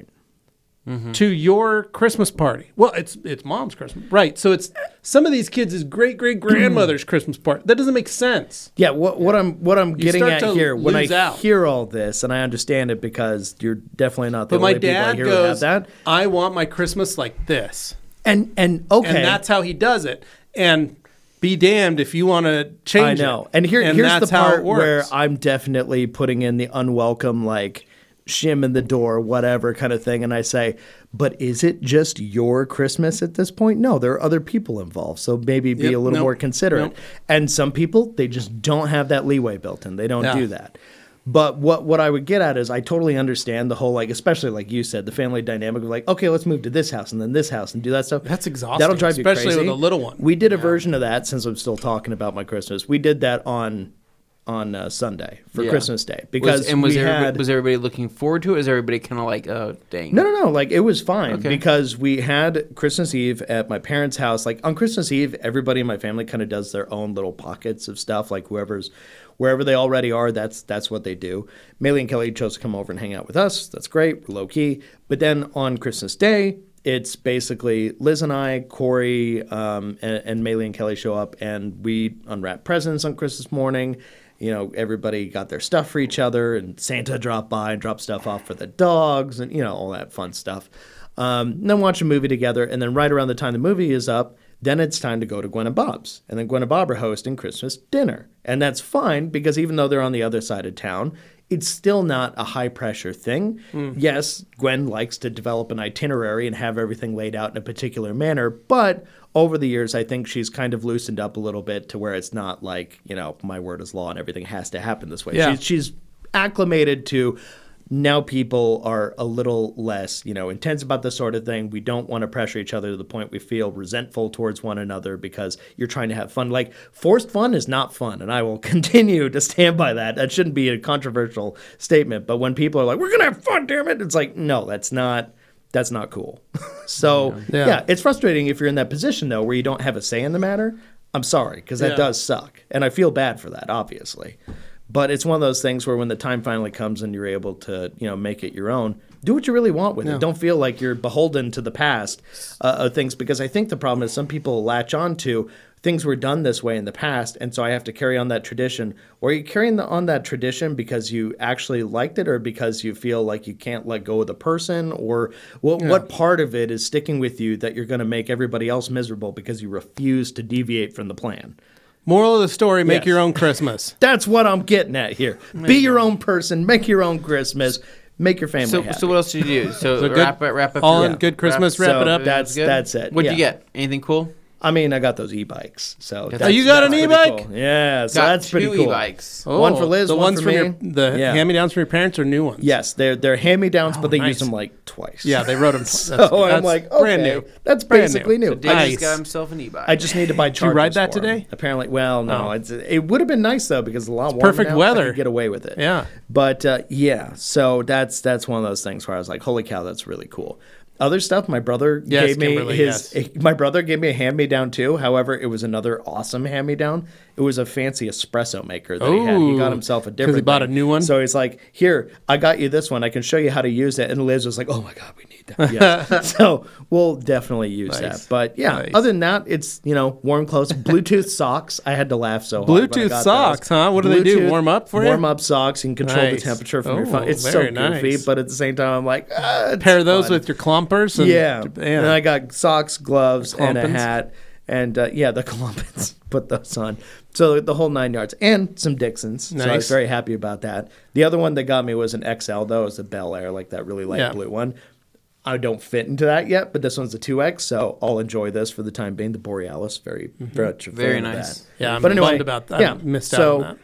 to your Christmas party? Well, it's it's mom's Christmas. Right. So it's some of these kids' great great grandmother's Christmas party. That doesn't make sense. Yeah, what what I'm what I'm getting start at to here when I lose out. hear all this, and I understand it because you're definitely not the But my only people I dad hear who have goes, that. I want my Christmas like this. And and okay, And that's how he does it. And be damned if you want to change I know. it. And here here's the that's how part it where works. I'm definitely putting in the unwelcome like shim in the door, whatever kind of thing, and I say, but is it just your Christmas at this point? No, there are other people involved, so maybe be Yep, a little nope, more considerate. nope. And some people, they just don't have that leeway built in. They don't Yeah. do that. But what what I would get at is I totally understand the whole like, especially like you said, the family dynamic of like, okay, let's move to this house and then this house and do that stuff. That's exhausting, That'll drive you especially crazy. with a little one. We did a version of that since I'm still talking about my Christmas. We did that on on uh, Sunday for Yeah. Christmas Day because was, and was we everybody, had was everybody looking forward to it? Is everybody kind of like, oh, dang? no, no, no. Like it was fine Okay. because we had Christmas Eve at my parents' house. Like on Christmas Eve, everybody in my family kind of does their own little pockets of stuff. Like whoever's wherever they already are, that's that's what they do. Maylee and Kelly chose to come over and hang out with us. That's great. We're low key. But then on Christmas Day, it's basically Liz and I, Corey, um, and, and Maylee and Kelly show up, and we unwrap presents on Christmas morning. You know, everybody got their stuff for each other, and Santa dropped by and dropped stuff off for the dogs, and you know all that fun stuff. Um, and then watch a movie together, and then right around the time the movie is up, then it's time to go to Gwen and Bob's, and then Gwen and Bob are hosting Christmas dinner, and that's fine because even though they're on the other side of town, it's still not a high pressure thing. Yes, Gwen likes to develop an itinerary and have everything laid out in a particular manner, but over the years, I think she's kind of loosened up a little bit to where it's not like, you know, my word is law and everything has to happen this way. Yeah. She's, she's acclimated to now people are a little less, you know, intense about this sort of thing. We don't want to pressure each other to the point we feel resentful towards one another because you're trying to have fun. Like, forced fun is not fun, and I will continue to stand by that. That shouldn't be a controversial statement. But when people are like, we're going to have fun, damn it, it's like, no, that's not that's not cool. So, Yeah. yeah, it's frustrating if you're in that position, though, where you don't have a say in the matter. I'm sorry, because that Yeah. does suck. And I feel bad for that, obviously. But it's one of those things where when the time finally comes and you're able to, you know, make it your own, do what you really want with Yeah. it. Don't feel like you're beholden to the past uh, of things, because I think the problem is some people latch on to things were done this way in the past, and so I have to carry on that tradition. Or are you carrying the, on that tradition because you actually liked it, or because you feel like you can't let go of the person, or what, what part of it is sticking with you that you're going to make everybody else miserable because you refuse to deviate from the plan? Moral of the story, make Yes. your own Christmas. That's what I'm getting at here. Be your own person. Make your own Christmas. Make your family So, happy. so what else did you do? So, So good- wrap, it- wrap up. all your- in good Christmas, wrap, wrap it So up. That's good? that's it. What'd you Yeah. get? Anything cool? I mean, I got those e-bikes. So Oh, that's, you got that's an pretty e-bike? cool. Yeah, so Got that's pretty two cool. e-bikes. One for Liz, the one ones for from me. your the Yeah. hand-me-downs from your parents, or new ones? Yes, they're they're hand-me-downs, but they use nice. them like twice. Yeah, they wrote them. So I'm like, okay, brand new. that's Brand basically new. new. Dave Nice. just got himself an e-bike. I just need to buy chargers. you ride that for 'em. today? Apparently, well, no. Oh. It's, it would have been nice though because it's a lot warmer perfect now. I weather. could get away with it. Yeah. But uh, yeah, so that's that's one of those things where I was like, holy cow, that's really cool. Other stuff, my brother Yes, gave me Kimberly, his. yes. My brother gave me a hand-me-down too. However, it was another awesome hand-me-down. It was a fancy espresso maker that he had. He got Ooh, himself a 'cause different. he bought thing. a new one? So he's like, "Here, I got you this one. I can show you how to use it." And Liz was like, "Oh my god, we need that." Yes. So we'll definitely use Nice. that. But yeah, Nice. other than that, it's you know warm clothes, Bluetooth socks. I had to laugh so hard. when I Bluetooth got socks, those. huh? What do they do? Bluetooth- Warm up for you? Warm up socks. You can control Nice. the temperature from your Oh, phone. It's so very goofy, nice. but at the same time, I'm like, ah, it's Pair those fun. with your clumpers. And, Yeah. yeah. And I got socks, gloves, and a Clumpins. hat. And uh, yeah, the Columbans, put those on. So the whole nine yards. And some Dixons. So I was Nice. very happy about that. The other one that got me was an X L, though. It was a Bel Air, like that really light Yeah. blue one. I don't fit into that yet, but this one's a two X, so I'll enjoy this for the time being. The Borealis, very, very much a Very fan of nice. that. Yeah, I'm but anyway, bummed about that. Yeah, I missed out so on that.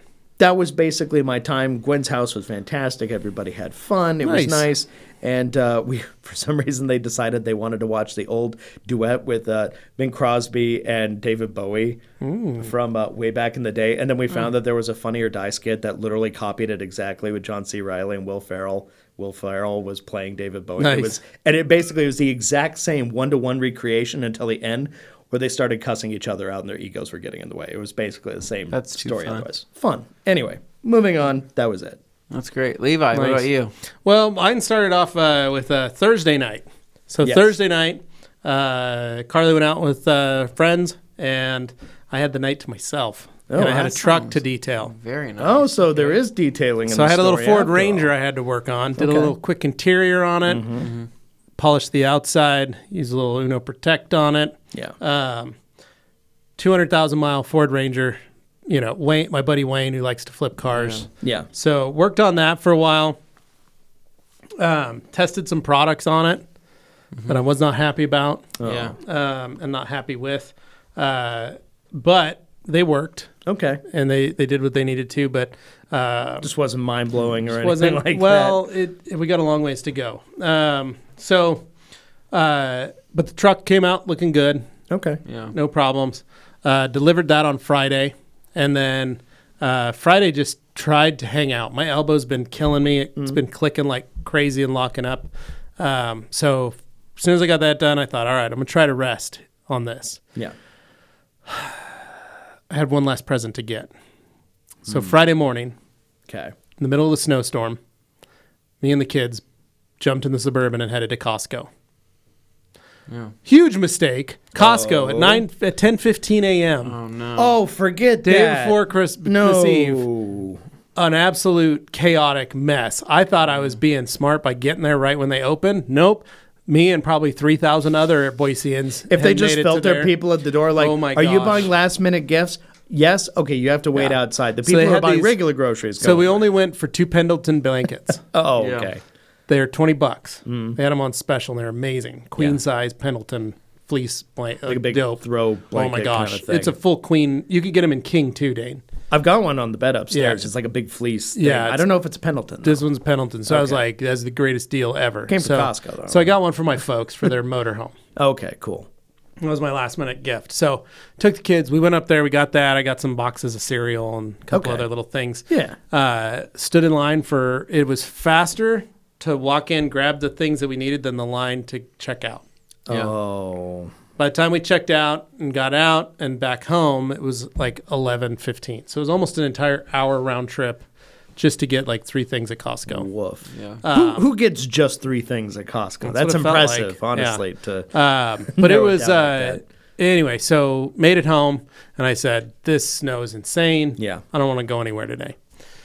that was basically my time. Gwen's house was fantastic. Everybody had fun. It was Nice. nice. And uh, we, for some reason, they decided they wanted to watch the old duet with uh, Bing Crosby and David Bowie from uh, way back in the day. And then we found that there was a Funny or Die skit that literally copied it exactly with John C. Reilly and Will Ferrell. Will Ferrell was playing David Bowie. Nice. It was, and it basically was the exact same one-to-one recreation until the end, where they started cussing each other out and their egos were getting in the way. It was basically the same That's too story fun. otherwise. Fun. Anyway, moving on. That was it. That's great. Levi, what Nice. about you? Well, mine started off uh, with uh, Thursday night. So Yes. Thursday night, uh, Carly went out with uh, friends, and I had the night to myself. Oh, and I had a that truck sounds- to detail. Very nice. Oh, so there is detailing in So the I had a little story Ford after Ranger all. I had to work on. Did Okay. a little quick interior on it, Mm-hmm. polished the outside, used a little Uno Protect on it. Yeah. Um, two hundred thousand mile Ford Ranger. You know, Wayne, my buddy Wayne, who likes to flip cars. Yeah. So worked on that for a while. Um, tested some products on it that I was not happy about Yeah. um, and not happy with, uh, but they worked Okay. and they, they did what they needed to. But uh, Just wasn't mind blowing or anything wasn't like well. It, it we got a long ways to go. Um, so, uh, but the truck came out looking good, that. Okay. Yeah. no problems. Uh, delivered that on Friday, and then uh, Friday just tried to hang out. My elbow's been killing me. It's Mm-hmm. been clicking like crazy and locking up. Um, so as soon as I got that done, I thought, all right, I'm gonna try to rest on this. Yeah. I had one last present to get. So Hmm. Friday morning, Okay. in the middle of the snowstorm, me and the kids jumped in the Suburban and headed to Costco. Yeah. Huge mistake. Costco at Oh. nine at ten fifteen a.m. Oh no. Oh, forget Day that. before Christmas no. Eve. An absolute chaotic mess. I thought I was being smart by getting there right when they opened. Nope. Me and probably three thousand other Boiseans. If they had just made it felt to their there. people at the door, like, Oh my are you gosh. buying last minute gifts? Yes. Okay, you have to wait Yeah. outside. The So people they who are had buying these- regular groceries. So go we in. only went for two Pendleton blankets. Oh, Yeah. okay. They're twenty bucks. Mm. They had them on special. They're amazing. Queen Yeah. size Pendleton fleece blanket. Like a big dope. throw Oh blanket my gosh. kind of thing. It's a full queen. You could get them in king too, Dane. I've got one on the bed upstairs. Yeah. It's like a big fleece. Thing. Yeah, I it's- don't know if it's a Pendleton. though. This one's Pendleton. So I was Okay. like, that's the greatest deal ever. Came from so, Costco, though. So I got one for my folks for their motorhome. Okay, cool. That was my last minute gift. So took the kids. We went up there. We got that. I got some boxes of cereal and a couple Okay. other little things. Yeah. Uh, stood in line for. It was faster to walk in, grab the things that we needed than the line to check out. Yeah. Oh. By the time we checked out and got out and back home, it was like eleven fifteen. So it was almost an entire hour round trip just to get like three things at Costco. Woof. Yeah. who, who gets just three things at Costco? That's, what it felt impressive, like. honestly. To Um, but it narrow it was down like uh, that. anyway. So made it home, and I said, "This snow is insane. Yeah. I don't want to go anywhere today."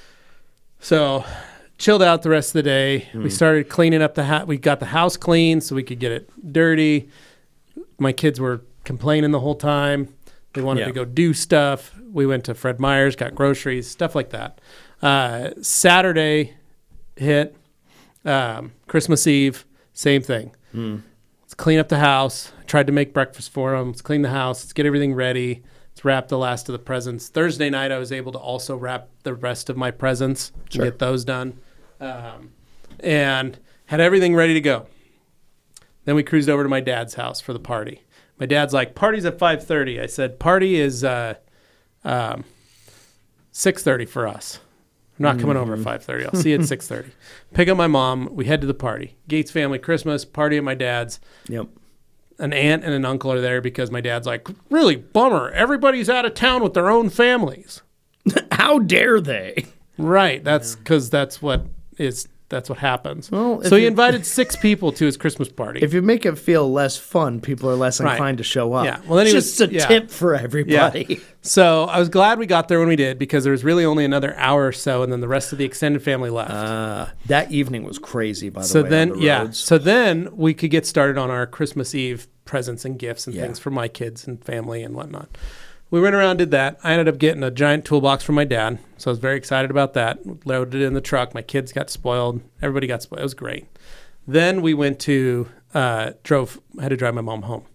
So chilled out the rest of the day. Hmm. We started cleaning up the house. We got the house clean so we could get it dirty. My kids were complaining the whole time. They wanted Yeah. to go do stuff. We went to Fred Meyer's, got groceries, stuff like that. Uh, Saturday hit. Um, Christmas Eve, same thing. Let's clean up the house. Tried to make breakfast for them. Let's clean the house. Let's get everything ready. Let's wrap the last of the presents. Thursday night, I was able to also wrap the rest of my presents Sure. and get those done. Um, and had everything ready to go. Then we cruised over to my dad's house for the party. My dad's like, "Party's at five thirty." I said, "Party is uh, um, six thirty for us. I'm not coming over at five thirty. I'll see you at six thirty." Pick up my mom. We head to the party. Gates family Christmas party at my dad's. Yep. An aunt and an uncle are there because my dad's like, "Really bummer. Everybody's out of town with their own families." How dare they? Right. That's because that's what is. That's what happens. Well, if so he you- invited six people to his Christmas party. If you make it feel less fun, people are less Right. inclined to show up. Yeah. Well, then he just was- a yeah. tip for everybody. So I was glad we got there when we did because there was really only another hour or so, and then the rest of the extended family left. Uh, that evening was crazy, by the so way. then, on the yeah. roads. So then we could get started on our Christmas Eve presents and gifts and Yeah. things for my kids and family and whatnot. We went around, did that. I ended up getting a giant toolbox from my dad, so I was very excited about that. Loaded it in the truck. My kids got spoiled. Everybody got spoiled. It was great. Then we went to uh, drove. I had to drive my mom home.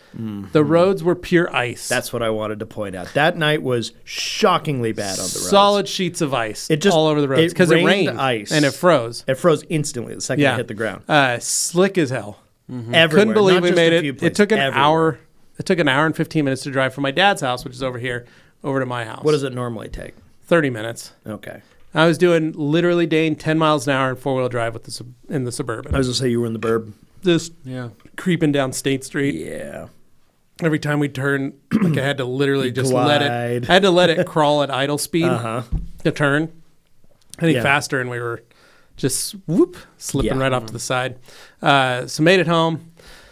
The roads were pure ice. That's what I wanted to point out. That night was shockingly bad on the roads. Solid sheets of ice It just- all over the roads it because it, rained rained ice. and it froze. It froze instantly the second Yeah, it hit the ground. Uh, slick as hell. Everywhere. Couldn't believe not we just made a it. few It places, took an everywhere. hour. It took an hour and fifteen minutes to drive from my dad's house, which is over here, over to my house. What does it normally take? Thirty minutes. Okay. I was doing literally Dane ten miles an hour in four wheel drive with the sub- in the Suburban. I was going to say you were in the burb. Just Yeah. creeping down State Street. Yeah. Every time we turn, like I had to literally just let it. glide. I had to let it crawl at idle speed Uh-huh. to turn. Any Yeah. faster, and we were just whoop slipping Yeah. right off to the side. Uh, so made it home.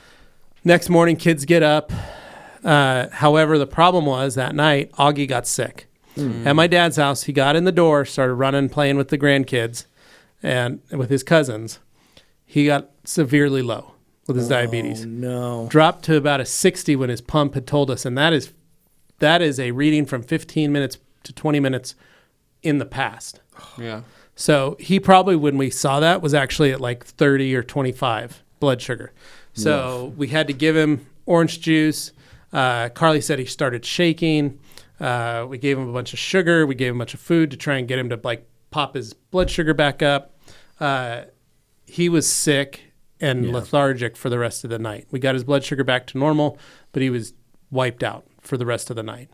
Next morning, kids get up. Uh, however, the problem was that night Augie got sick. At my dad's house, he got in the door, started running, playing with the grandkids, and with his cousins. He got severely low with his diabetes. Oh, no. Dropped to about a sixty when his pump had told us, and that is that is a reading from fifteen minutes to twenty minutes in the past. Yeah. So he probably, when we saw that, was actually at like thirty or twenty-five blood sugar. So we had to give him orange juice. Uh, Carly said he started shaking. Uh, we gave him a bunch of sugar. We gave him a bunch of food to try and get him to like pop his blood sugar back up. Uh, he was sick and Yeah. lethargic for the rest of the night. We got his blood sugar back to normal, but he was wiped out for the rest of the night.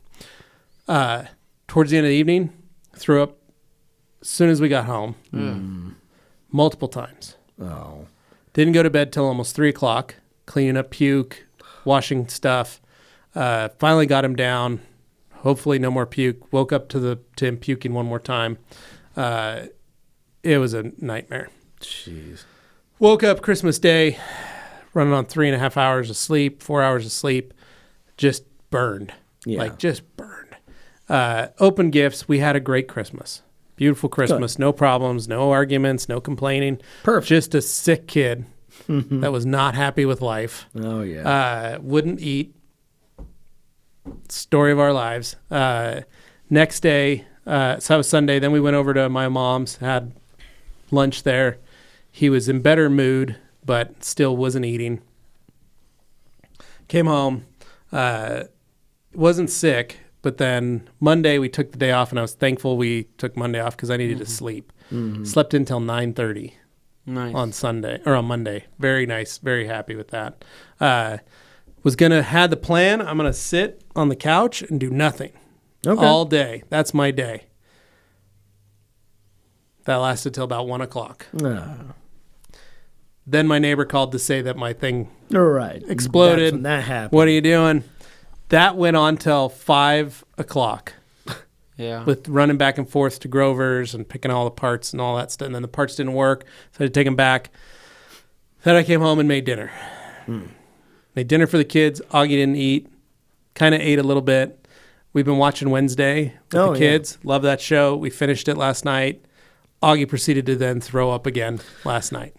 Uh, towards the end of the evening, threw up as soon as we got home, multiple times. Oh. Didn't go to bed till almost three o'clock, cleaning up puke, washing stuff. Uh, finally got him down. Hopefully no more puke. Woke up to the to him puking one more time. Uh, it was a nightmare. Jeez. Woke up Christmas Day, running on three and a half hours of sleep, four hours of sleep, just burned. Yeah. Like just burned. Uh, open gifts. We had a great Christmas. Beautiful Christmas. No problems, no arguments, no complaining. Perfect. Just a sick kid that was not happy with life. Oh, yeah. Uh, wouldn't eat. Story of our lives. Uh, next day, uh, so that was Sunday. Then we went over to my mom's, had lunch there. He was in better mood, but still wasn't eating. Came home, uh, wasn't sick, but then Monday we took the day off, and I was thankful we took Monday off because I needed to sleep. Slept until nine thirty Nice. on Sunday or on Monday. Very nice. Very happy with that. Uh, was gonna had the plan. I'm gonna sit on the couch and do nothing Okay. all day. That's my day. That lasted till about one o'clock. Ah. Then my neighbor called to say that my thing All right. exploded. That's when that happened. What are you doing? That went on till five o'clock Yeah. with running back and forth to Grover's and picking all the parts and all that stuff. And then the parts didn't work, so I had to take them back. Then I came home and made dinner. Made dinner for the kids. Augie didn't eat. Kind of ate a little bit. We've been watching Wednesday with Oh, the yeah. kids. Love that show. We finished it last night. Augie proceeded to then throw up again last night.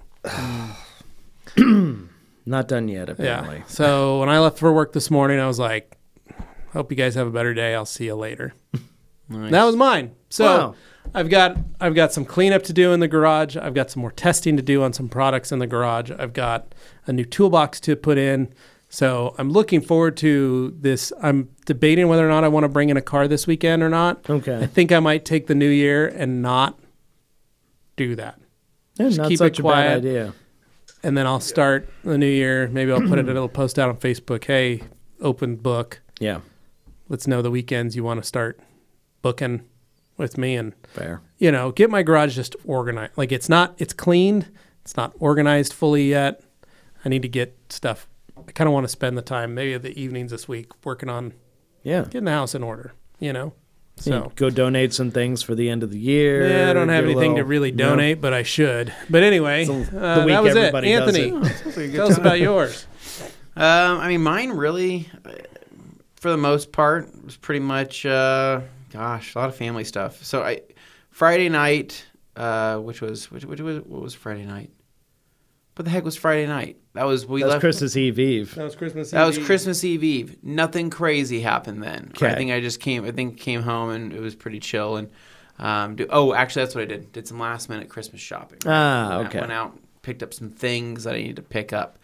Not done yet, apparently. Yeah. So when I left for work this morning, I was like, hope you guys have a better day. I'll see you later. Nice. That was mine. So Wow. I've got I've got some cleanup to do in the garage. I've got some more testing to do on some products in the garage. I've got a new toolbox to put in. So I'm looking forward to this. I'm debating whether or not I want to bring in a car this weekend or not. I Okay. think I might take the new year and not do that. Yeah, Just not keep it such a quiet. bad idea. And then I'll start the new year. Maybe I'll put it a little post out on Facebook. Hey, open book. Yeah. Let's know the weekends you want to start booking with me, and Fair. you know, get my garage just organized. Like it's not, it's cleaned. It's not organized fully yet. I need to get stuff. I kind of want to spend the time, maybe the evenings this week, working on Yeah. getting the house in order, you know? So So, go donate some things for the end of the year. yeah, I don't have get a anything to little- really No? donate, but I should. But anyway, It's uh, the- the week that was it. everybody does Anthony, it. Sounds like a good tell us time. about yours. Um, I mean, mine really, uh, for the most part, was pretty much, uh, gosh, a lot of family stuff. So I, Friday night, uh, which was, which, which was, what was Friday night? What the heck was Friday night? That was we That's left. Christmas Eve Eve. That was Christmas That was Christmas Eve Eve. Nothing crazy happened then. I Okay. think I just came. I think came home and it was pretty chill. And um, do, oh, actually, that's what I did. Did some last minute Christmas shopping. Ah, Went out- okay. Went out, picked up some things that I needed to pick up,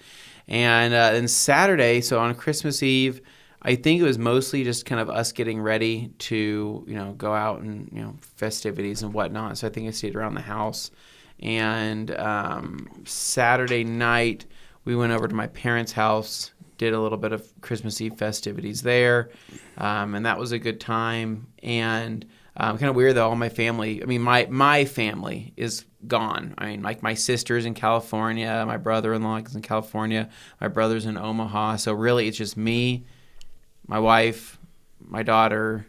And uh, then Saturday, so on Christmas Eve, I think it was mostly just kind of us getting ready to, you know, go out and, you know, festivities and whatnot. So I think I stayed around the house. And um, Saturday night, we went over to my parents' house, did a little bit of Christmas Eve festivities there. Um, and that was a good time. And um, kind of weird, though, all my family, I mean, my, my family is gone. I mean, like my sister's in California, my brother-in-law is in California, my brother's in Omaha. So really, it's just me, my wife, my daughter,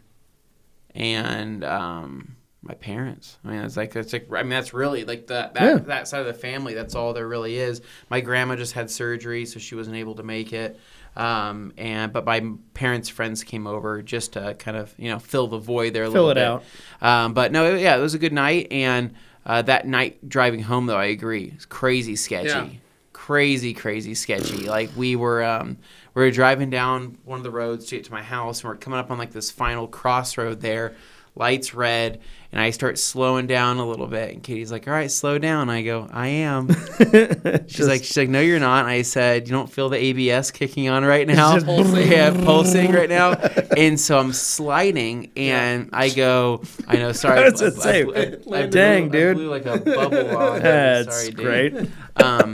and um, my parents. I mean, it's like it's like I mean, that's really like the, that Yeah. that side of the family. That's all there really is. My grandma just had surgery, so she wasn't able to make it. Um, and but my parents' friends came over just to kind of you know fill the void there a Fill little it bit. out. Um, but no, yeah, it was a good night. And uh, that night driving home, though, I agree, it's crazy sketchy. Yeah. Crazy, crazy sketchy. Like we were, um, we were driving down one of the roads to get to my house, and we're coming up on like this final crossroad there. Lights red, and I start slowing down a little bit. And Katie's like, "All right, slow down." I go, "I am." she's like, "She's like, no, you're not." And I said, "You don't feel the A B S kicking on right now? just pulsing. Yeah, pulsing right now." And so I'm sliding, and I go, "I know, sorry." I was gonna say, blew- dang, I dude. blew like a bubble on. you. That's Sorry, dude. great. Um,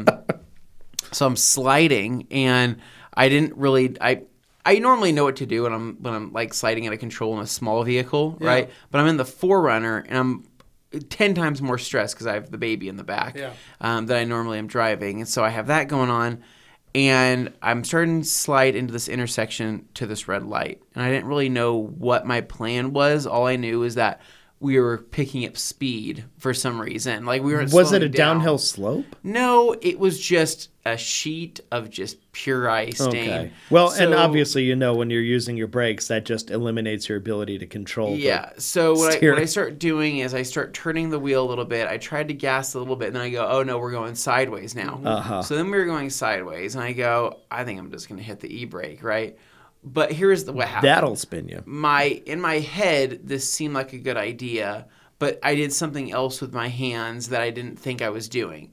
so I'm sliding, and I didn't really. I I normally know what to do when I'm when I'm like sliding out of control in a small vehicle, Yeah. right? But I'm in the four runner, and I'm ten times more stressed because I have the baby in the back Yeah. um, that I normally am driving, and so I have that going on. And I'm starting to slide into this intersection to this red light, and I didn't really know what my plan was. All I knew is that we were picking up speed for some reason. Like we were. Was it a downhill slope? No, it was just a sheet of just pure ice stain. Okay. Well, and So- obviously, you know, when you're using your brakes, that just eliminates your ability to control. the- Yeah. So what I, steering. what I start doing is I start turning the wheel a little bit. I tried to gas a little bit, and then I go, "Oh no, we're going sideways now." Uh-huh. So then we were going sideways, and I go, "I think I'm just going to hit the e-brake, right?" But here's the what happened. That'll spin you. my in my head, this seemed like a good idea, but I did something else with my hands that I didn't think I was doing.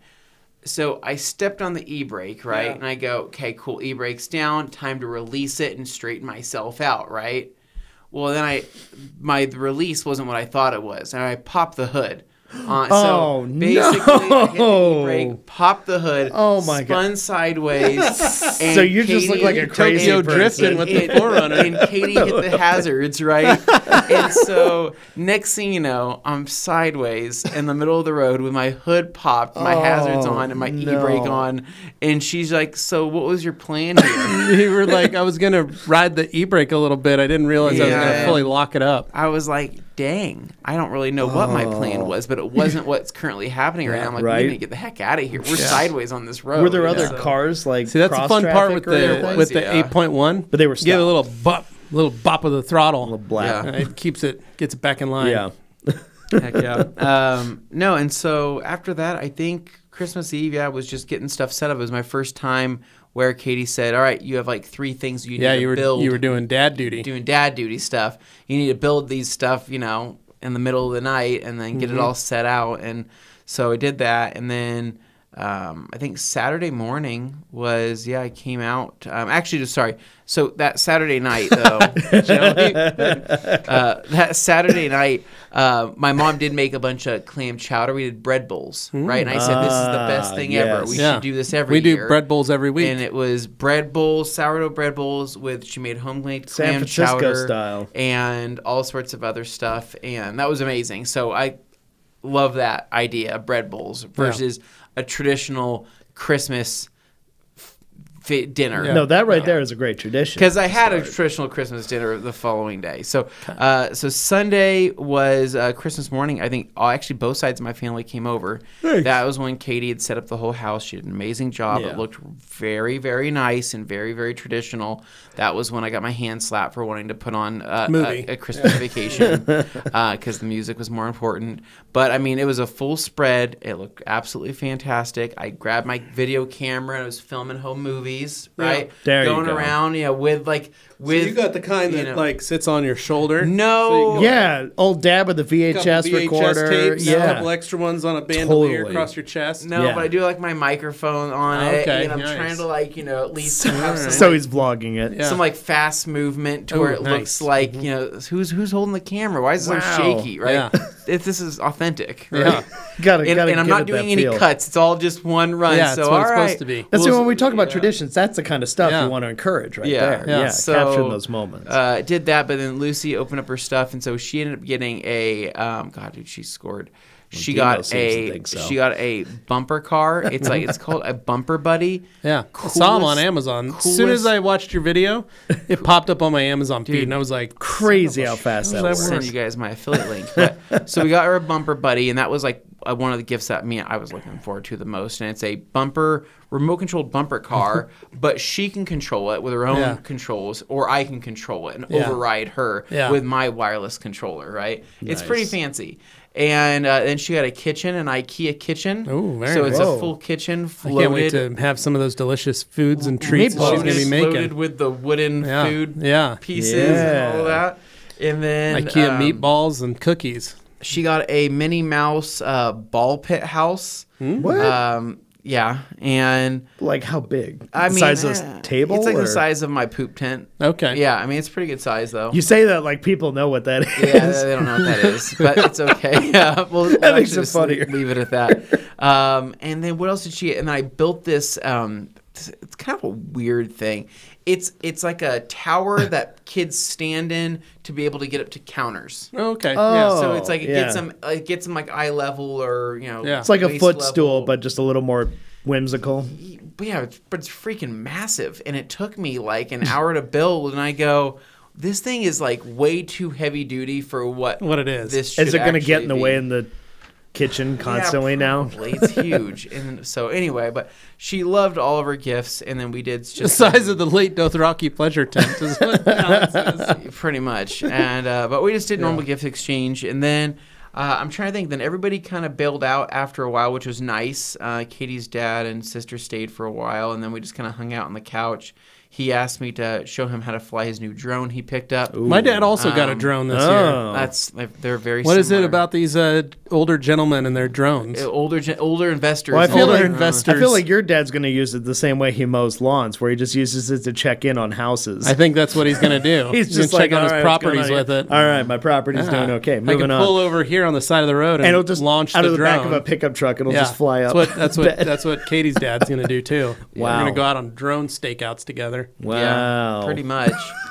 So I stepped on the e-brake, right? Yeah. And I go, "Okay, cool, e-brake's down, time to release it and straighten myself out," right? Well, then I, my the release wasn't what I thought it was, and I popped the hood. Uh, Oh, so basically, I hit the no. e-brake, popped the hood, Oh, my spun God. sideways. And So you just look like a Katie- crazy Tokyo person. drifting with the and- Forerunner. And Katie hit the hazards, right? And so next thing you know, I'm sideways in the middle of the road with my hood popped, my Oh, hazards on, and my no. e-brake on. And she's like, "So what was your plan here?" You were like, I was going to ride the e-brake a little bit. I didn't realize I was going Yeah. to fully lock it up. I was like, "Dang, I don't really know what my plan was, but it wasn't what's currently happening right now." I'm like, Right. "We need to get the heck out of here. We're sideways on this road." Were there other So- cars like See, that's the cross fun part with traffic or anything? the was, with the yeah. eight point one. But they were Give it a stopped. little bop, little bop of the throttle. little black. Yeah. And it keeps it, gets it back in line. Yeah. Heck yeah. Um, no, and so after that, I think Christmas Eve, yeah, was just getting stuff set up. It was my first time where Katie said, "All right, you have like three things you need Yeah, to you were build. you were doing dad duty. doing dad duty stuff. You need to build these stuff, you know, in the middle of the night and then get Mm-hmm. it all set out." And so I did that. And then um, I think Saturday morning was, yeah, I came out. Um, actually, just sorry. So that Saturday night, though, uh, that Saturday night, uh, my mom did make a bunch of clam chowder. We did bread bowls, right? And I said, "This is the best Ah, thing ever. yes. We Yeah. should do this every We do year." bread bowls every week. And it was bread bowls, sourdough bread bowls with, she made homemade San clam Francisco chowder style. and all sorts of other stuff. And that was amazing. So I love that idea of bread bowls versus a traditional Christmas f- fi- dinner. Yeah. No, that right there is a great tradition. Because I had a traditional Christmas dinner the following day. So, uh, so Sunday was uh, Christmas morning. I think uh, actually both sides of my family came over. Nice. That was when Katie had set up the whole house. She did an amazing job. Yeah. It looked very, very nice and very, very traditional. That was when I got my hand slapped for wanting to put on uh, Movie. a, a Christmas Vacation because the music was more important. But I mean, it was a full spread. It looked absolutely fantastic. I grabbed my video camera and I was filming home movie. Louise, right? There you Going go. around, you know, with like with So you got the kind you that know- like sits on your shoulder. No. So you go- Yeah, old dad with the V H S, couple V H S recorder. tapes, a Yeah, couple extra ones on a bandolier Totally. across your chest. No, Yeah. but I do like my microphone on it, Okay, and I'm nice. trying to like you know at least have some, so he's vlogging it. Yeah. some like fast movement to where Ooh, it nice. looks like you know who's who's holding the camera? Why is it Wow. so shaky? Right? Yeah. If this is authentic, right? Yeah. Gotta, And, gotta and I'm give not it that doing any feel. cuts. It's all just one run. Yeah, so it's what it's all supposed right. to be. That's Well, when we talk about yeah. traditions. That's the kind of stuff Yeah. you want to encourage, right Yeah. there. Yeah. Yeah, So, capturing those moments. Uh, did that, but then Lucy opened up her stuff, and so she ended up getting a. Um, God, dude, she scored. She Dino got seems to a. think so. She got a bumper car. It's like it's called a bumper buddy. Yeah, I saw them on Coolest- Amazon. As soon as coolest- I watched your video, it popped up on my Amazon feed, and I was like, Crazy how fast that That works. Send you guys my affiliate link. But, so we got her a bumper buddy, and that was like uh, one of the gifts that me I was looking forward to the most. And it's a bumper, remote controlled bumper car, but she can control it with her own Yeah. controls, or I can control it and Yeah. override her Yeah. with my wireless controller. Right? It's Nice. pretty fancy. And uh, then she got a kitchen, an IKEA kitchen. Ooh, very so it's nice. a full kitchen I floated. can't wait to have some of those delicious foods and treats that she's floated, going to be floated making. with the wooden Yeah. food Yeah. pieces Yeah. and all that. And then IKEA um, meatballs and cookies. She got a Minnie Mouse uh, ball pit house. What? Um, yeah, and Like how big? I The mean, size of eh, this table? It's like or- the size of my poop tent. Okay. Yeah, I mean it's pretty good size though. You say that like people know what that is. Yeah, they don't know what that is, but it's okay. Yeah, we'll, we'll That makes actually it just funnier. Leave it at that. Um, and then what else did she? And then I built this. Um, it's kind of a weird thing. It's it's like a tower that kids stand in to be able to get up to counters. Okay. Oh. Yeah. So it's like it yeah. gets them, it gets them like eye level or you know. Yeah. It's like a waist footstool, level. but just a little more whimsical. But yeah, it's, but it's freaking massive, and it took me like an hour to build, and I go, this thing is like way too heavy duty for what What it is. This should Is it going to get in actually the way be. in the kitchen constantly Yeah, now? probably. It's huge, and so anyway, but she loved all of her gifts, and then we did the just size of the late Dothraki pleasure tent is what Alan says. pretty much, and uh, but we just did normal gift exchange, and then. Uh, I'm trying to think. Then everybody kind of bailed out after a while, which was nice. Uh, Katie's dad and sister stayed for a while, and then we just kind of hung out on the couch. He asked me to show him how to fly his new drone he picked up. My dad also got a Um, drone this oh. year. That's they're very. What is it similar. about these uh, older gentlemen and their drones? Uh, older gen- older investors? Well, I feel Older like investors. I feel like your dad's going to use it the same way he mows lawns, where he just uses it to check in on houses. I think that's what he's going to do. He's gonna just like, check on "All his right, what's going properties on with here? it. All right, my property's doing okay. I Moving can on. pull over here on the side of the road and, and it'll just launch out the of the drone. back of a pickup truck. It'll Yeah, just fly up. That's what that's what bed. that's what Katie's dad's going to do too. Wow. We're going to go out on drone stakeouts together. Wow. Yeah, pretty much.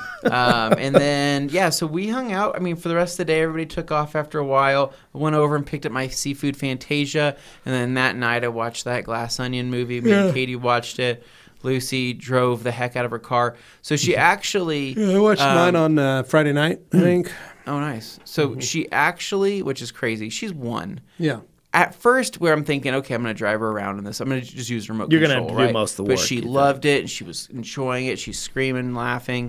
um, and then yeah, so we hung out. I mean, for the rest of the day, everybody took off after a while. I went over and picked up my Seafood Fantasia, and then that night I watched that Glass Onion movie. Me and Katie watched it. Lucy drove the heck out of her car, so she actually. Yeah, I watched um, mine on uh, Friday night, I think. Oh, nice. So she actually, which is crazy, she's one. Yeah. At first, where I'm thinking, okay, I'm going to drive her around in this. I'm going to just use remote You're gonna control, do right? most of the But work, she you think. loved it, and she was enjoying it. She's screaming, laughing.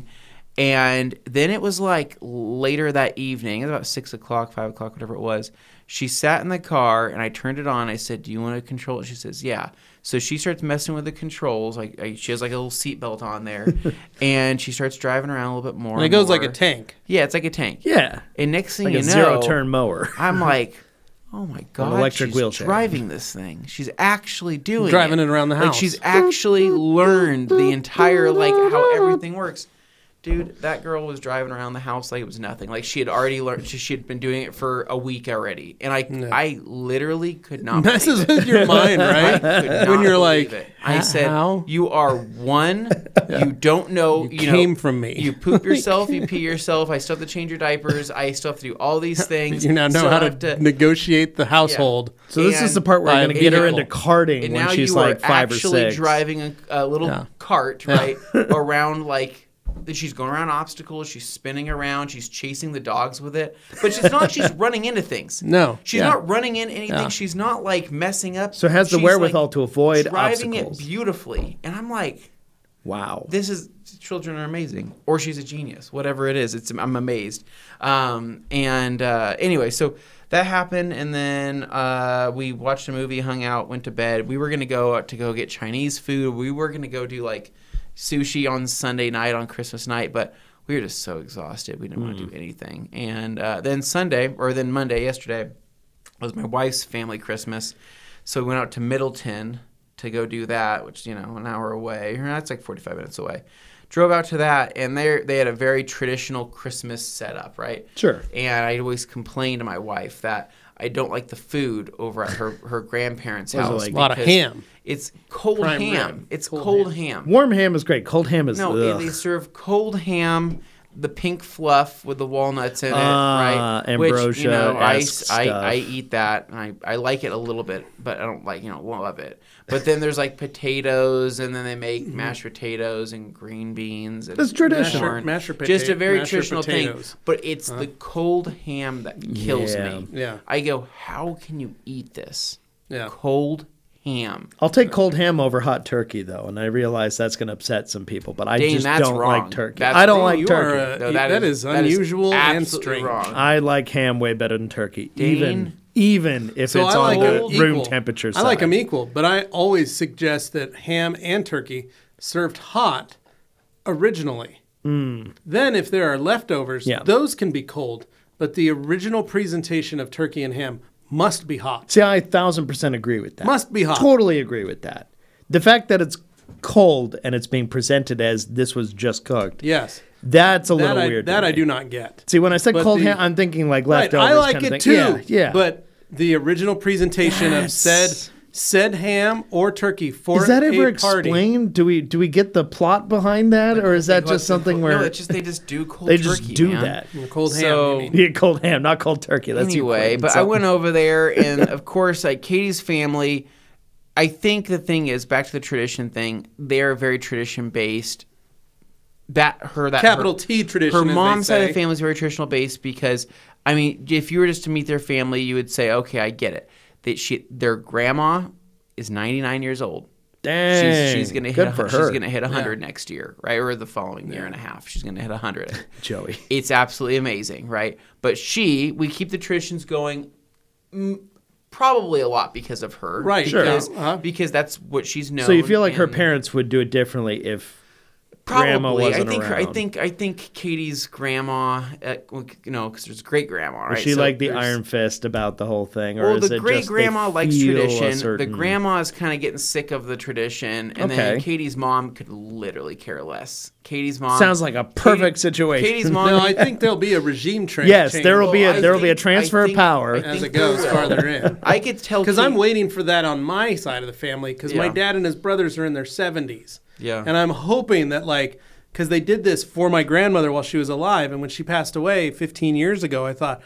And then it was like later that evening, it was about six o'clock, five o'clock, whatever it was. She sat in the car, and I turned it on. I said, do you want to control it? She says, yeah. So she starts messing with the controls. Like I, she has like a little seatbelt on there, and she starts driving around a little bit more. And it and goes like a more. tank. Yeah, it's like a tank. Yeah. And next thing Like you a know, zero turn mower. I'm like, oh my god, electric she's wheelchair. driving this thing. She's actually doing Driving it around the Like house. she's actually learned the entire like how everything works. Dude, that girl was driving around the house like it was nothing. Like she had already learned. She, she had been doing it for a week already, and I, I literally could not. Messes believe it. with your mind, I right? could not When you're believe like, it. I said, how? "You are one. You don't know. You, You know, came from me. You poop yourself. You pee yourself. I still have to change your diapers. I still have to do all these things. You now know Still how have to, negotiate the household. So this is the And part where I'm going to I- get her vehicle. into karting And when now she's you like are five or actually six. driving a, a little Yeah. cart, right, around like. She's going around obstacles. She's spinning around. She's chasing the dogs with it. But it's not like she's running into things. No, She's yeah. not running in anything. Yeah. She's not like messing up. So has the She's, wherewithal like, to avoid driving obstacles. it beautifully. And I'm like, Wow. this is children are amazing, or she's a genius, whatever it is. It's I'm amazed. Um, and uh, anyway, so that happened, and then uh, we watched a movie, hung out, went to bed. We were gonna go out to go get Chinese food. We were gonna go do like sushi on Sunday night on Christmas night, but we were just so exhausted. We didn't mm. want to do anything. And uh, then Sunday, or then Monday, yesterday, was my wife's family Christmas. So we went out to Middleton to go do that, which, you know, an hour away. That's like forty-five minutes away. Drove out to that, and they they had a very traditional Christmas setup, right? Sure. And I always complained to my wife that I don't like the food over at her, her grandparents' house. Like a lot of ham. It's cold Prime ham. rib. It's cold, cold ham. ham. Warm ham is great. Cold ham is no. ugh. They serve cold ham, the pink fluff with the walnuts in it, uh, right? Ambrosia. Which, you know, I, stuff. I I eat that, and I, I like it a little bit, but I don't like you know love it. But then there's like potatoes, and then they make mashed potatoes and green beans. And That's traditional. corn. Mashed, mashed Just a very mashed traditional potatoes. thing. But it's huh? the cold ham that kills yeah. me. Yeah. I go, how can you eat this? Yeah. Cold ham. I'll take cold ham over hot turkey, though, and I realize that's going to upset some people, but I Dane, just that's don't wrong. like turkey. That's I don't wrong. like You turkey. Are, uh, No, that, that is, is, that that is unusual and absolutely strange. wrong. I like ham way better than turkey, Dane? even even if So it's I like on the them room equal. temperature I side. like them equal, but I always suggest that ham and turkey served hot originally. Mm. Then if there are leftovers, Yeah. those can be cold, but the original presentation of turkey and ham must be hot. See, I a thousand percent agree with that. Must be hot. Totally agree with that. The fact that it's cold and it's being presented as this was just cooked, Yes. that's a That little I, weird. to that I me. do not get. See, when I said But cold the- ham, I'm thinking like Right, leftovers. I like kind of it thing. too. Yeah, yeah. But the original presentation of said That's- said ham or turkey for is that a ever party. explained? Do we do we get the plot behind that, or is that They just go- something no, where it's just they just do cold they turkey, just do man. that? Mm, Cold ham. So- you mean. Yeah, cold ham, not cold turkey. That's Anyway, equating but I something. went over there, and of course, like Katie's family, I think the thing is, back to the tradition thing, they're very tradition based. That her that Capital her, T tradition. her as mom's they side of say. the family is very traditional based because I mean, if you were just to meet their family, you would say, okay, I get it. That she, their grandma is ninety-nine years old. Dang, She's, she's gonna hit. good A, for she's her. gonna hit a hundred Yeah. next year, right, or the following year and a half. She's gonna hit a hundred. Joey. It's absolutely amazing, right? But she, we keep the traditions going. Mm, Probably a lot because of her, Right, sure. Because, Uh-huh. because that's what she's known. So you feel like her and- parents would do it differently if Probably. grandma wasn't I think. around. I think. I think Katie's grandma, uh, well, you know, because there's great grandma, right? Was she So like the there's- iron fist about the whole thing, or Well, is the it great just they grandma likes feel a tradition. The certain- grandma is kind of getting sick of the tradition, and then Okay. Katie's mom could literally care less. Katie's mom Sounds like a perfect situation. Katie's mom. No, I think there'll be a regime change. Yes, there will be a Well, I there will be a think- transfer I of think- power. I as think it goes there will. farther in. I could tell Because I'm Kate- waiting for that on my side of the family. Because my Yeah. dad and his brothers are in their seventies. Yeah. And I'm hoping that like, because they did this for my grandmother while she was alive, and when she passed away fifteen years ago, I thought,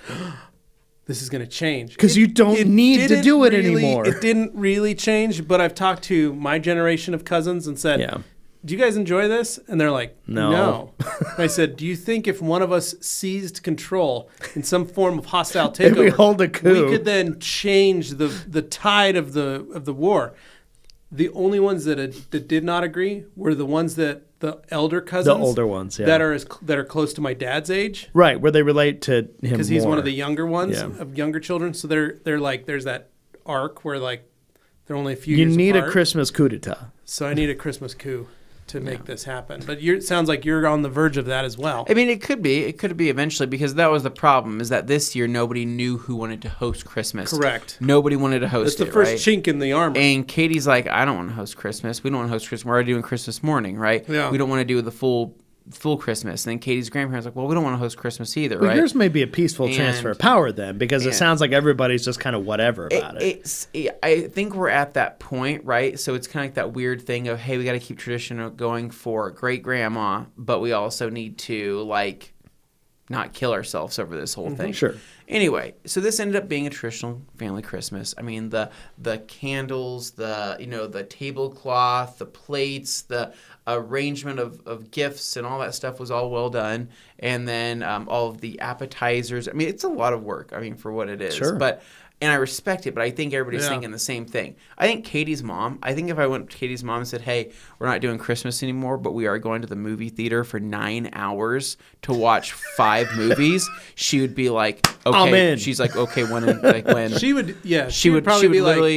this is going to change. 'Cause It- you don't it need to didn't do it really- anymore. It didn't really change, but I've talked to my generation of cousins and said, Yeah. do you guys enjoy this? And they're like, No. no. I said, do you think if one of us seized control in some form of hostile takeover, If we hold a coup. we could then change the the tide of the of the war? The only ones that had, that did not agree were the ones that the elder cousins, older ones, yeah. that are as, that are close to my dad's age, Right, where they relate to him because he's one more. of the younger ones Yeah. of younger children. So they're they're like there's that arc where like they're only a few You years need apart. a Christmas coup d'etat. So I need a Christmas coup to make this happen. But you're, it sounds like you're on the verge of that as well. I mean, it could be. It could be eventually because that was the problem. Is that this year nobody knew who wanted to host Christmas. Correct. Nobody wanted to host That's the it. first right? chink in the armor. And Katie's like, I don't want to host Christmas. We don't want to host Christmas. We're already doing Christmas morning, right? Yeah. We don't want to do the full full Christmas. And then Katie's grandparents are like, well, we don't want to host Christmas either, Well, right? yours may be a peaceful And- transfer of power then, because it and- sounds like everybody's just kind of whatever about it. It's, I think we're at that point, right? So it's kind of like that weird thing of, hey, we got to keep tradition going for great grandma, but we also need to like not kill ourselves over this whole thing. Sure. Anyway, so this ended up being a traditional family Christmas. I mean, the the candles, the you know the tablecloth, the plates, the arrangement of, of gifts and all that stuff was all well done, and then um, all of the appetizers. I mean, it's a lot of work. I mean, for what it is, Sure. but. And I respect it, but I think everybody's Yeah. thinking the same thing. I think Katie's mom, I think if I went to Katie's mom and said, hey, we're not doing Christmas anymore, but we are going to the movie theater for nine hours to watch five movies, she would be like, okay. I'm in. She's like, okay, when, like when. she would, yeah, she would, probably she would be literally, like,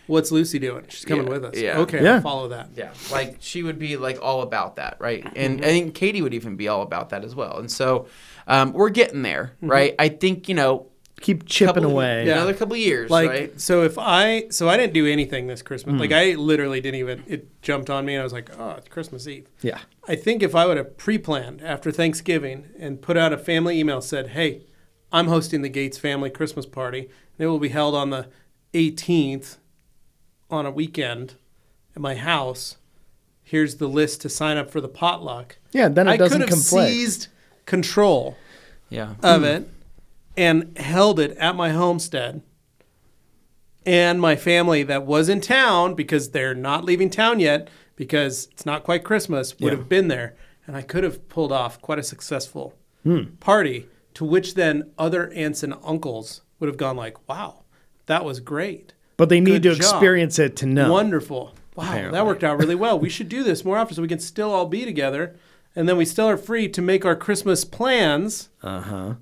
What's Lucy doing? She's coming Yeah, with us. yeah. Okay, Yeah. I'll follow that. Yeah, like she would be like all about that, right? And Mm-hmm. I think Katie would even be all about that as well. And so um, we're getting there, Mm-hmm. right? I think you know, Keep chipping couple- away. Yeah. another couple years, Like, right? so if I, so I didn't do anything this Christmas. Like, I literally didn't even, it jumped on me and I was like, oh, it's Christmas Eve. Yeah. I think if I would have pre-planned after Thanksgiving and put out a family email said, hey, I'm hosting the Gates family Christmas party. And it will be held on the eighteenth on a weekend at my house. Here's the list to sign up for the potluck. Yeah, then it I doesn't could have conflict. seized control Yeah. of it and held it at my homestead. And my family that was in town, because they're not leaving town yet, because it's not quite Christmas, would Yeah. have been there. And I could have pulled off quite a successful Hmm. party, to which then other aunts and uncles would have gone like, wow, that was great. But they need Good to job. experience it to know. Wonderful. Wow, Apparently. that worked out really well. We should do this more often so we can still all be together. And then we still are free to make our Christmas plans. Uh-huh.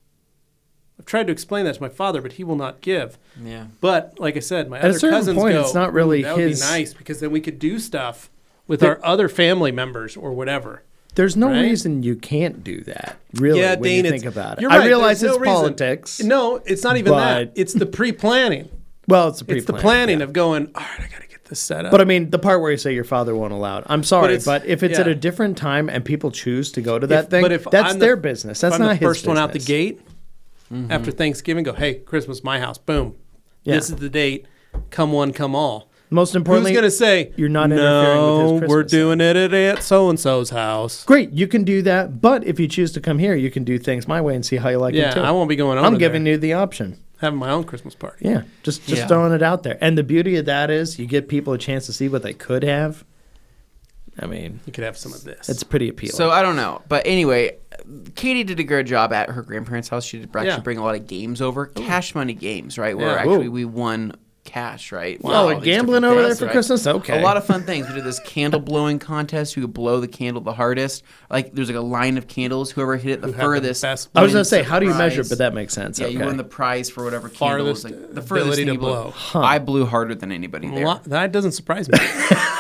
I've tried to explain that to my father, but he will not give. Yeah. But like I said, my At a other certain cousins point, go, it's not really "Ooh, that would his- be nice, because then we could do stuff with There- our other family members or whatever." There's no Right? reason you can't do that, really, yeah, when Dane, you it's, think about it. You're I right, realize there's it's no reason. politics. No, it's not even that. but- It's the pre-planning. Well, it's the It's the pre-plan, planning yeah. of going, all right, I got to get this set up. But I mean, the part where you say your father won't allow it. I'm sorry, it's- but, if it's at yeah. a different time and people choose to go to that If- thing, but if that's I'm the- their business. That's if I'm not the his first one out the business. gate after Thanksgiving, go, hey, Christmas, my house, boom. Yeah. This is the date. Come one, come all. Most importantly, Who's going to say, you're not interfering no, with his we're Christmas doing it at Aunt so-and-so's house. great, you can do that. But if you choose to come here, you can do things my way and see how you like Yeah, it too. I won't be going over I'm giving there, you the option. having my own Christmas party. Yeah, just just Yeah. throwing it out there. And the beauty of that is you give people a chance to see what they could have. I mean, You could have some of this. it's pretty appealing. So I don't know, but anyway, Katie did a good job at her grandparents' house. She did actually Yeah. bring a lot of games over, cash money games, right? Where Yeah. actually Ooh. we won cash, right? Oh, For all like these gambling different over there things, for right? Christmas? Okay. A lot of fun things. We did this candle blowing contest. Who could blow the candle the hardest? Like there's like a line of candles. Whoever hit it the Who had the furthest. best I was going to wins say, the how do you measure? prize. But that makes sense. Yeah, okay. you win the prize for whatever candle was Farthest like the ability furthest thing to you blew. blow. Huh. I blew harder than anybody there. Well, that doesn't surprise me.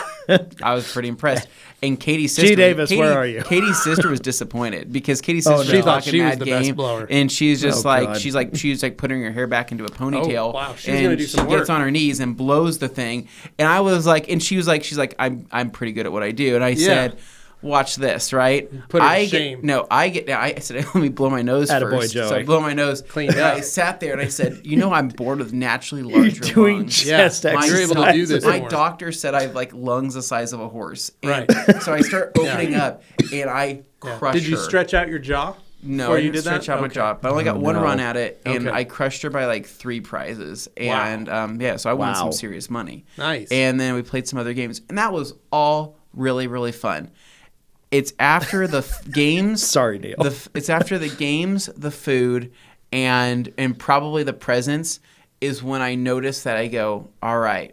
I was pretty impressed. And Katie's sister, Davis, Katie, where are you? Katie's sister was disappointed because Katie's Oh, sister no. was She thought talking she was mad the game, best blower. and she's just Oh, like God. she's like she's like putting her hair back into a ponytail. Oh, wow. She's and gonna do she some gets work. on her knees and blows the thing. And I was like, and she was like, she's like, I'm I'm pretty good at what I do. And I said, watch this, right? Put her to I shame. Get, no, I get. I said, let me blow my nose Attaboy, first. So Joey. I blow my nose. Clean and it up. I sat there and I said, you know, I'm bored with naturally larger doing lungs. chest Yeah, My- you're able to do this My more. doctor said I have like lungs the size of a horse. And Right. So I start opening up and I Yeah. crush Did you her. stretch out your jaw? No, before I you didn't did that? stretch out my Okay. jaw, but I only got Oh, one no. run at it, and Okay. I crushed her by like three prizes. Wow. And um, yeah, so I won Wow. some serious money. Nice. And then we played some other games, and that was all really, really fun. It's after the f- games. Sorry, Neil. The f- it's after the games, the food, and and probably the presents is when I notice that I go, all right,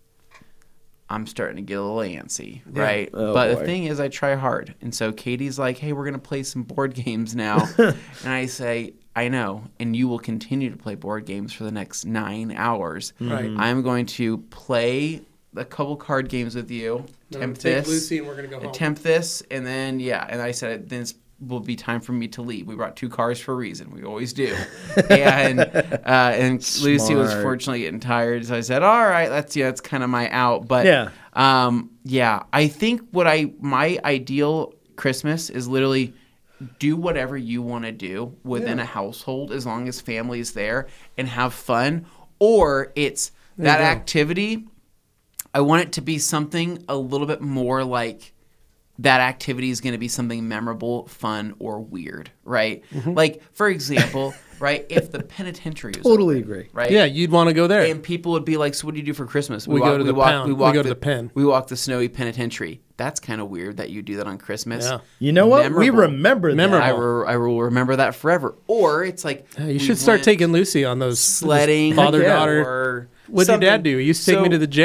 I'm starting to get a little antsy, right? Oh, but boy. the thing is, I try hard, and so Katie's like, hey, we're gonna play some board games now, and I say, I know, and you will continue to play board games for the next nine hours. Right. I'm going to play a couple card games with you. Then I'm Tempt gonna take this, Lucy and we're gonna go home. attempt this, and then yeah, and I said then it's will be time for me to leave. We brought two cars for a reason. We always do. and uh, and Lucy was Smart. fortunately getting tired, so I said, all right, that's yeah, that's kind of my out. But Yeah. um, yeah, I think what I my ideal Christmas is literally do whatever you want to do within Yeah. a household as long as family is there and have fun, or it's There that you go. activity. I want it to be something a little bit more like that activity is going to be something memorable, fun, or weird, right? Mm-hmm. Like, for example, right, if the penitentiary was Totally open, agree. right? Yeah, you'd want to go there. And people would be like, so what do you do for Christmas? We go walk- to the walk, pound. We walk go to the pen. We walk the snowy penitentiary. That's kind of weird that you do that on Christmas. Yeah. You know what? We Memorable. remember that. Memorable. I, re- I will remember that forever. Or it's like Yeah, you we should start went taking Lucy on those sledding, father yeah, daughter. or What'd your dad something. do? He used to take me So- to the jail.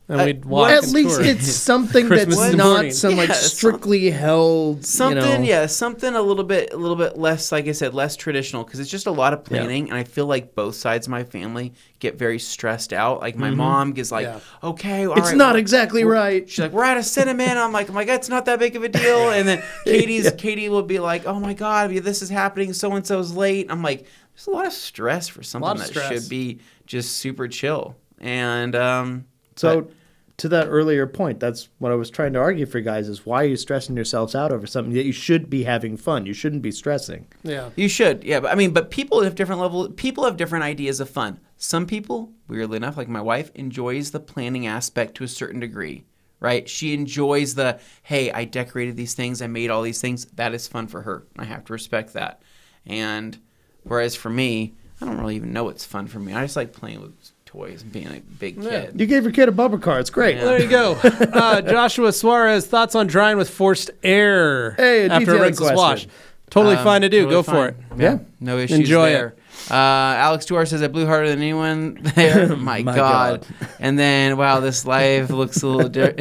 and Uh, we'd walk. At and least tour. it's something Christmas that's in the not morning. some like Yeah, some- strictly held. Something, you know, yeah, something a little bit, a little bit less, like I said, less traditional, because it's just a lot of planning, and I feel like both sides of my family get very stressed out. Like my mom gets like, Yeah. okay, all It's right, not we're- exactly we're- right. She's like, we're out of cinnamon. I'm like, oh my god, it's not that big of a deal. And then Katie's Yeah. Katie will be like, oh my god, this is happening. So and so's late. I'm like, there's a lot of stress for something of that stress. should be just super chill. And um, So, but- to that earlier point, that's what I was trying to argue for you guys: is why are you stressing yourselves out over something that you should be having fun? You shouldn't be stressing. Yeah. You should, yeah. But I mean, but people have different level. People have different ideas of fun. Some people, weirdly enough, like my wife, enjoys the planning aspect to a certain degree, right? She enjoys the, hey, I decorated these things, I made all these things. That is fun for her. I have to respect that. And whereas for me, I don't really even know what's fun for me. I just like playing with toys and being a big Yeah. kid. You gave your kid a bumper car. It's great. Yeah. Well, there you go. Uh, Joshua Suarez, thoughts on drying with forced air Hey, a after a detailed rinseless question. wash? Totally Um, fine to do. totally Go for fine. it. Yeah. No issues Enjoy it. there. Uh, Alex Duar says I blew harder than anyone there. My, My God. God. And then, wow, this live looks a little di-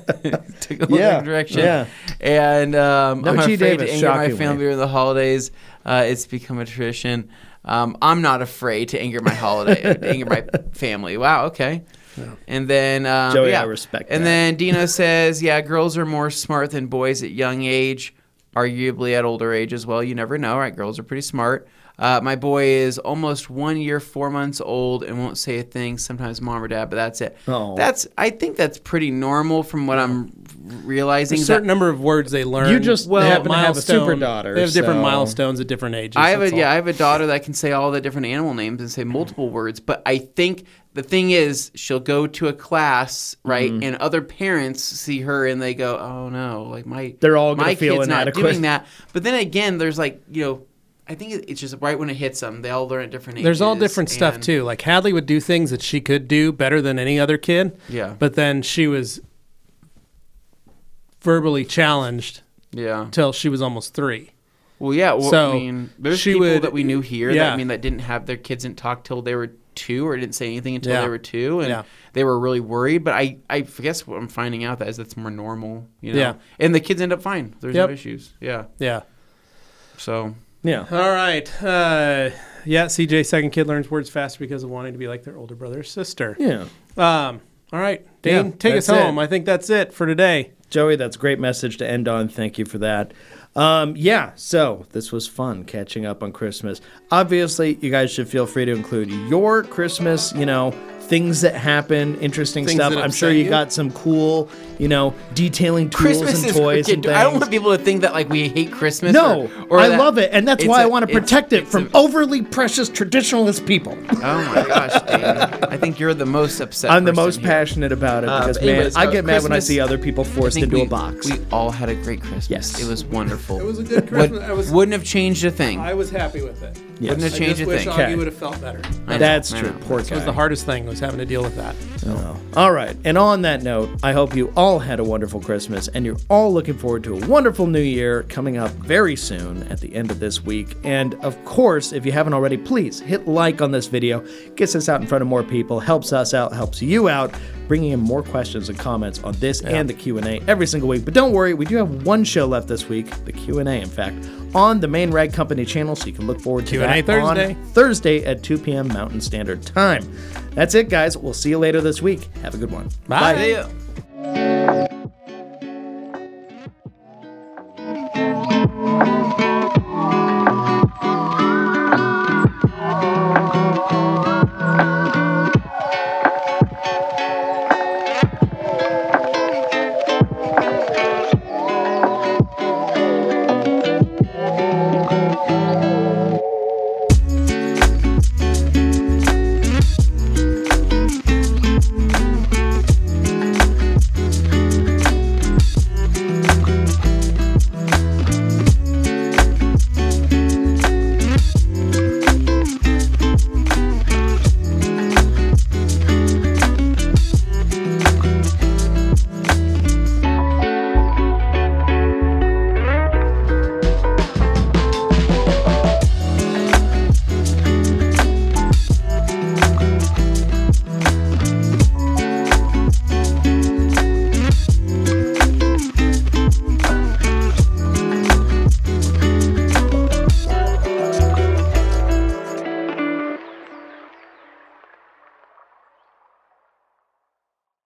took a little Yeah, different direction. yeah. And um, No I'm G. afraid Davis, to anger my shockingly. family during the holidays. Uh, it's become a tradition. Um, I'm not afraid to anger my holiday, to anger my family. Wow, okay. And then, um, Joey, yeah. I respect And that. then Dino says, yeah, girls are more smart than boys at young age, arguably at older age as well. You never know, right? Girls are pretty smart. Uh, my boy is almost one year, four months old, and won't say a thing. Sometimes mom or dad, but that's it. Oh. That's I think that's pretty normal from what I'm realizing. There's a certain That- number of words they learn. You just They happen to have a super milestone- daughter, They have different so- milestones at different ages. I have that's a all. yeah, I have a daughter that can say all the different animal names and say multiple words. But I think the thing is, she'll go to a class, right, Mm-hmm. and other parents see her and they go, "Oh no, like my They're all gonna my feel kid's not inadequate." doing that." But then again, there's like you know, I think it- it's just right when it hits them, they all learn at different ages. There's all different stuff and- too. Like Hadley would do things that she could do better than any other kid. Yeah. But then she was verbally challenged Yeah. till she was almost three. Well, yeah. Well, So, I mean, there's she people would- that we knew here yeah. that I mean that didn't have their kids didn't talk till they were two or didn't say anything until Yeah. they were two, and Yeah. they were really worried. But I, I guess what I'm finding out that is that's more normal, you know. Yeah. And the kids end up fine. There's Yep. no issues. Yeah. Yeah. So Yeah. All right. Uh, yeah. C J's second kid learns words faster because of wanting to be like their older brother or sister. Yeah. Um. All right, Dane, Yeah, take us that's it. home. I think that's it for today. Joey, that's a great message to end on. Thank you for that. Um, yeah, so this was fun catching up on Christmas. Obviously, you guys should feel free to include your Christmas, you know, things that happen, interesting Things stuff. that I'm sure upset you, you. got some cool, you know, detailing tools Christmas and is toys wicked. and things. I don't want people to think that like we hate Christmas. no, or, or I that love it, and that's it's why I a- want to it's- protect it it's from a- overly precious traditionalist people. Oh my gosh, Dane. I think you're the most upset. I'm the person most here. passionate about it Uh, because, but man, anyways, I uh, get mad when I Christmas- see other people I forced think into we, a box. We all had a great Christmas. Yes. It was wonderful. It was a good Would, Christmas. I was- wouldn't have changed a thing. I was happy with it. Yes. Wouldn't have I changed just a wish thing. Augie Okay. would have felt better. I know, That's I true. know. Poor That guy. was the hardest thing, was having to deal with that. Oh. All right. And on that note, I hope you all had a wonderful Christmas and you're all looking forward to a wonderful new year coming up very soon at the end of this week. And of course, if you haven't already, please hit like on this video. Gets us out in front of more people, helps us out, helps you out, bringing in more questions and comments on this and the Q and A every single week. But don't worry, we do have one show left this week, the Q and A, in fact, on the main Rag Company channel, so you can look forward to Q and A that Thursday. on Thursday at two p.m. Mountain Standard Time. That's it, guys. We'll see you later this week. Have a good one. Bye. See ya.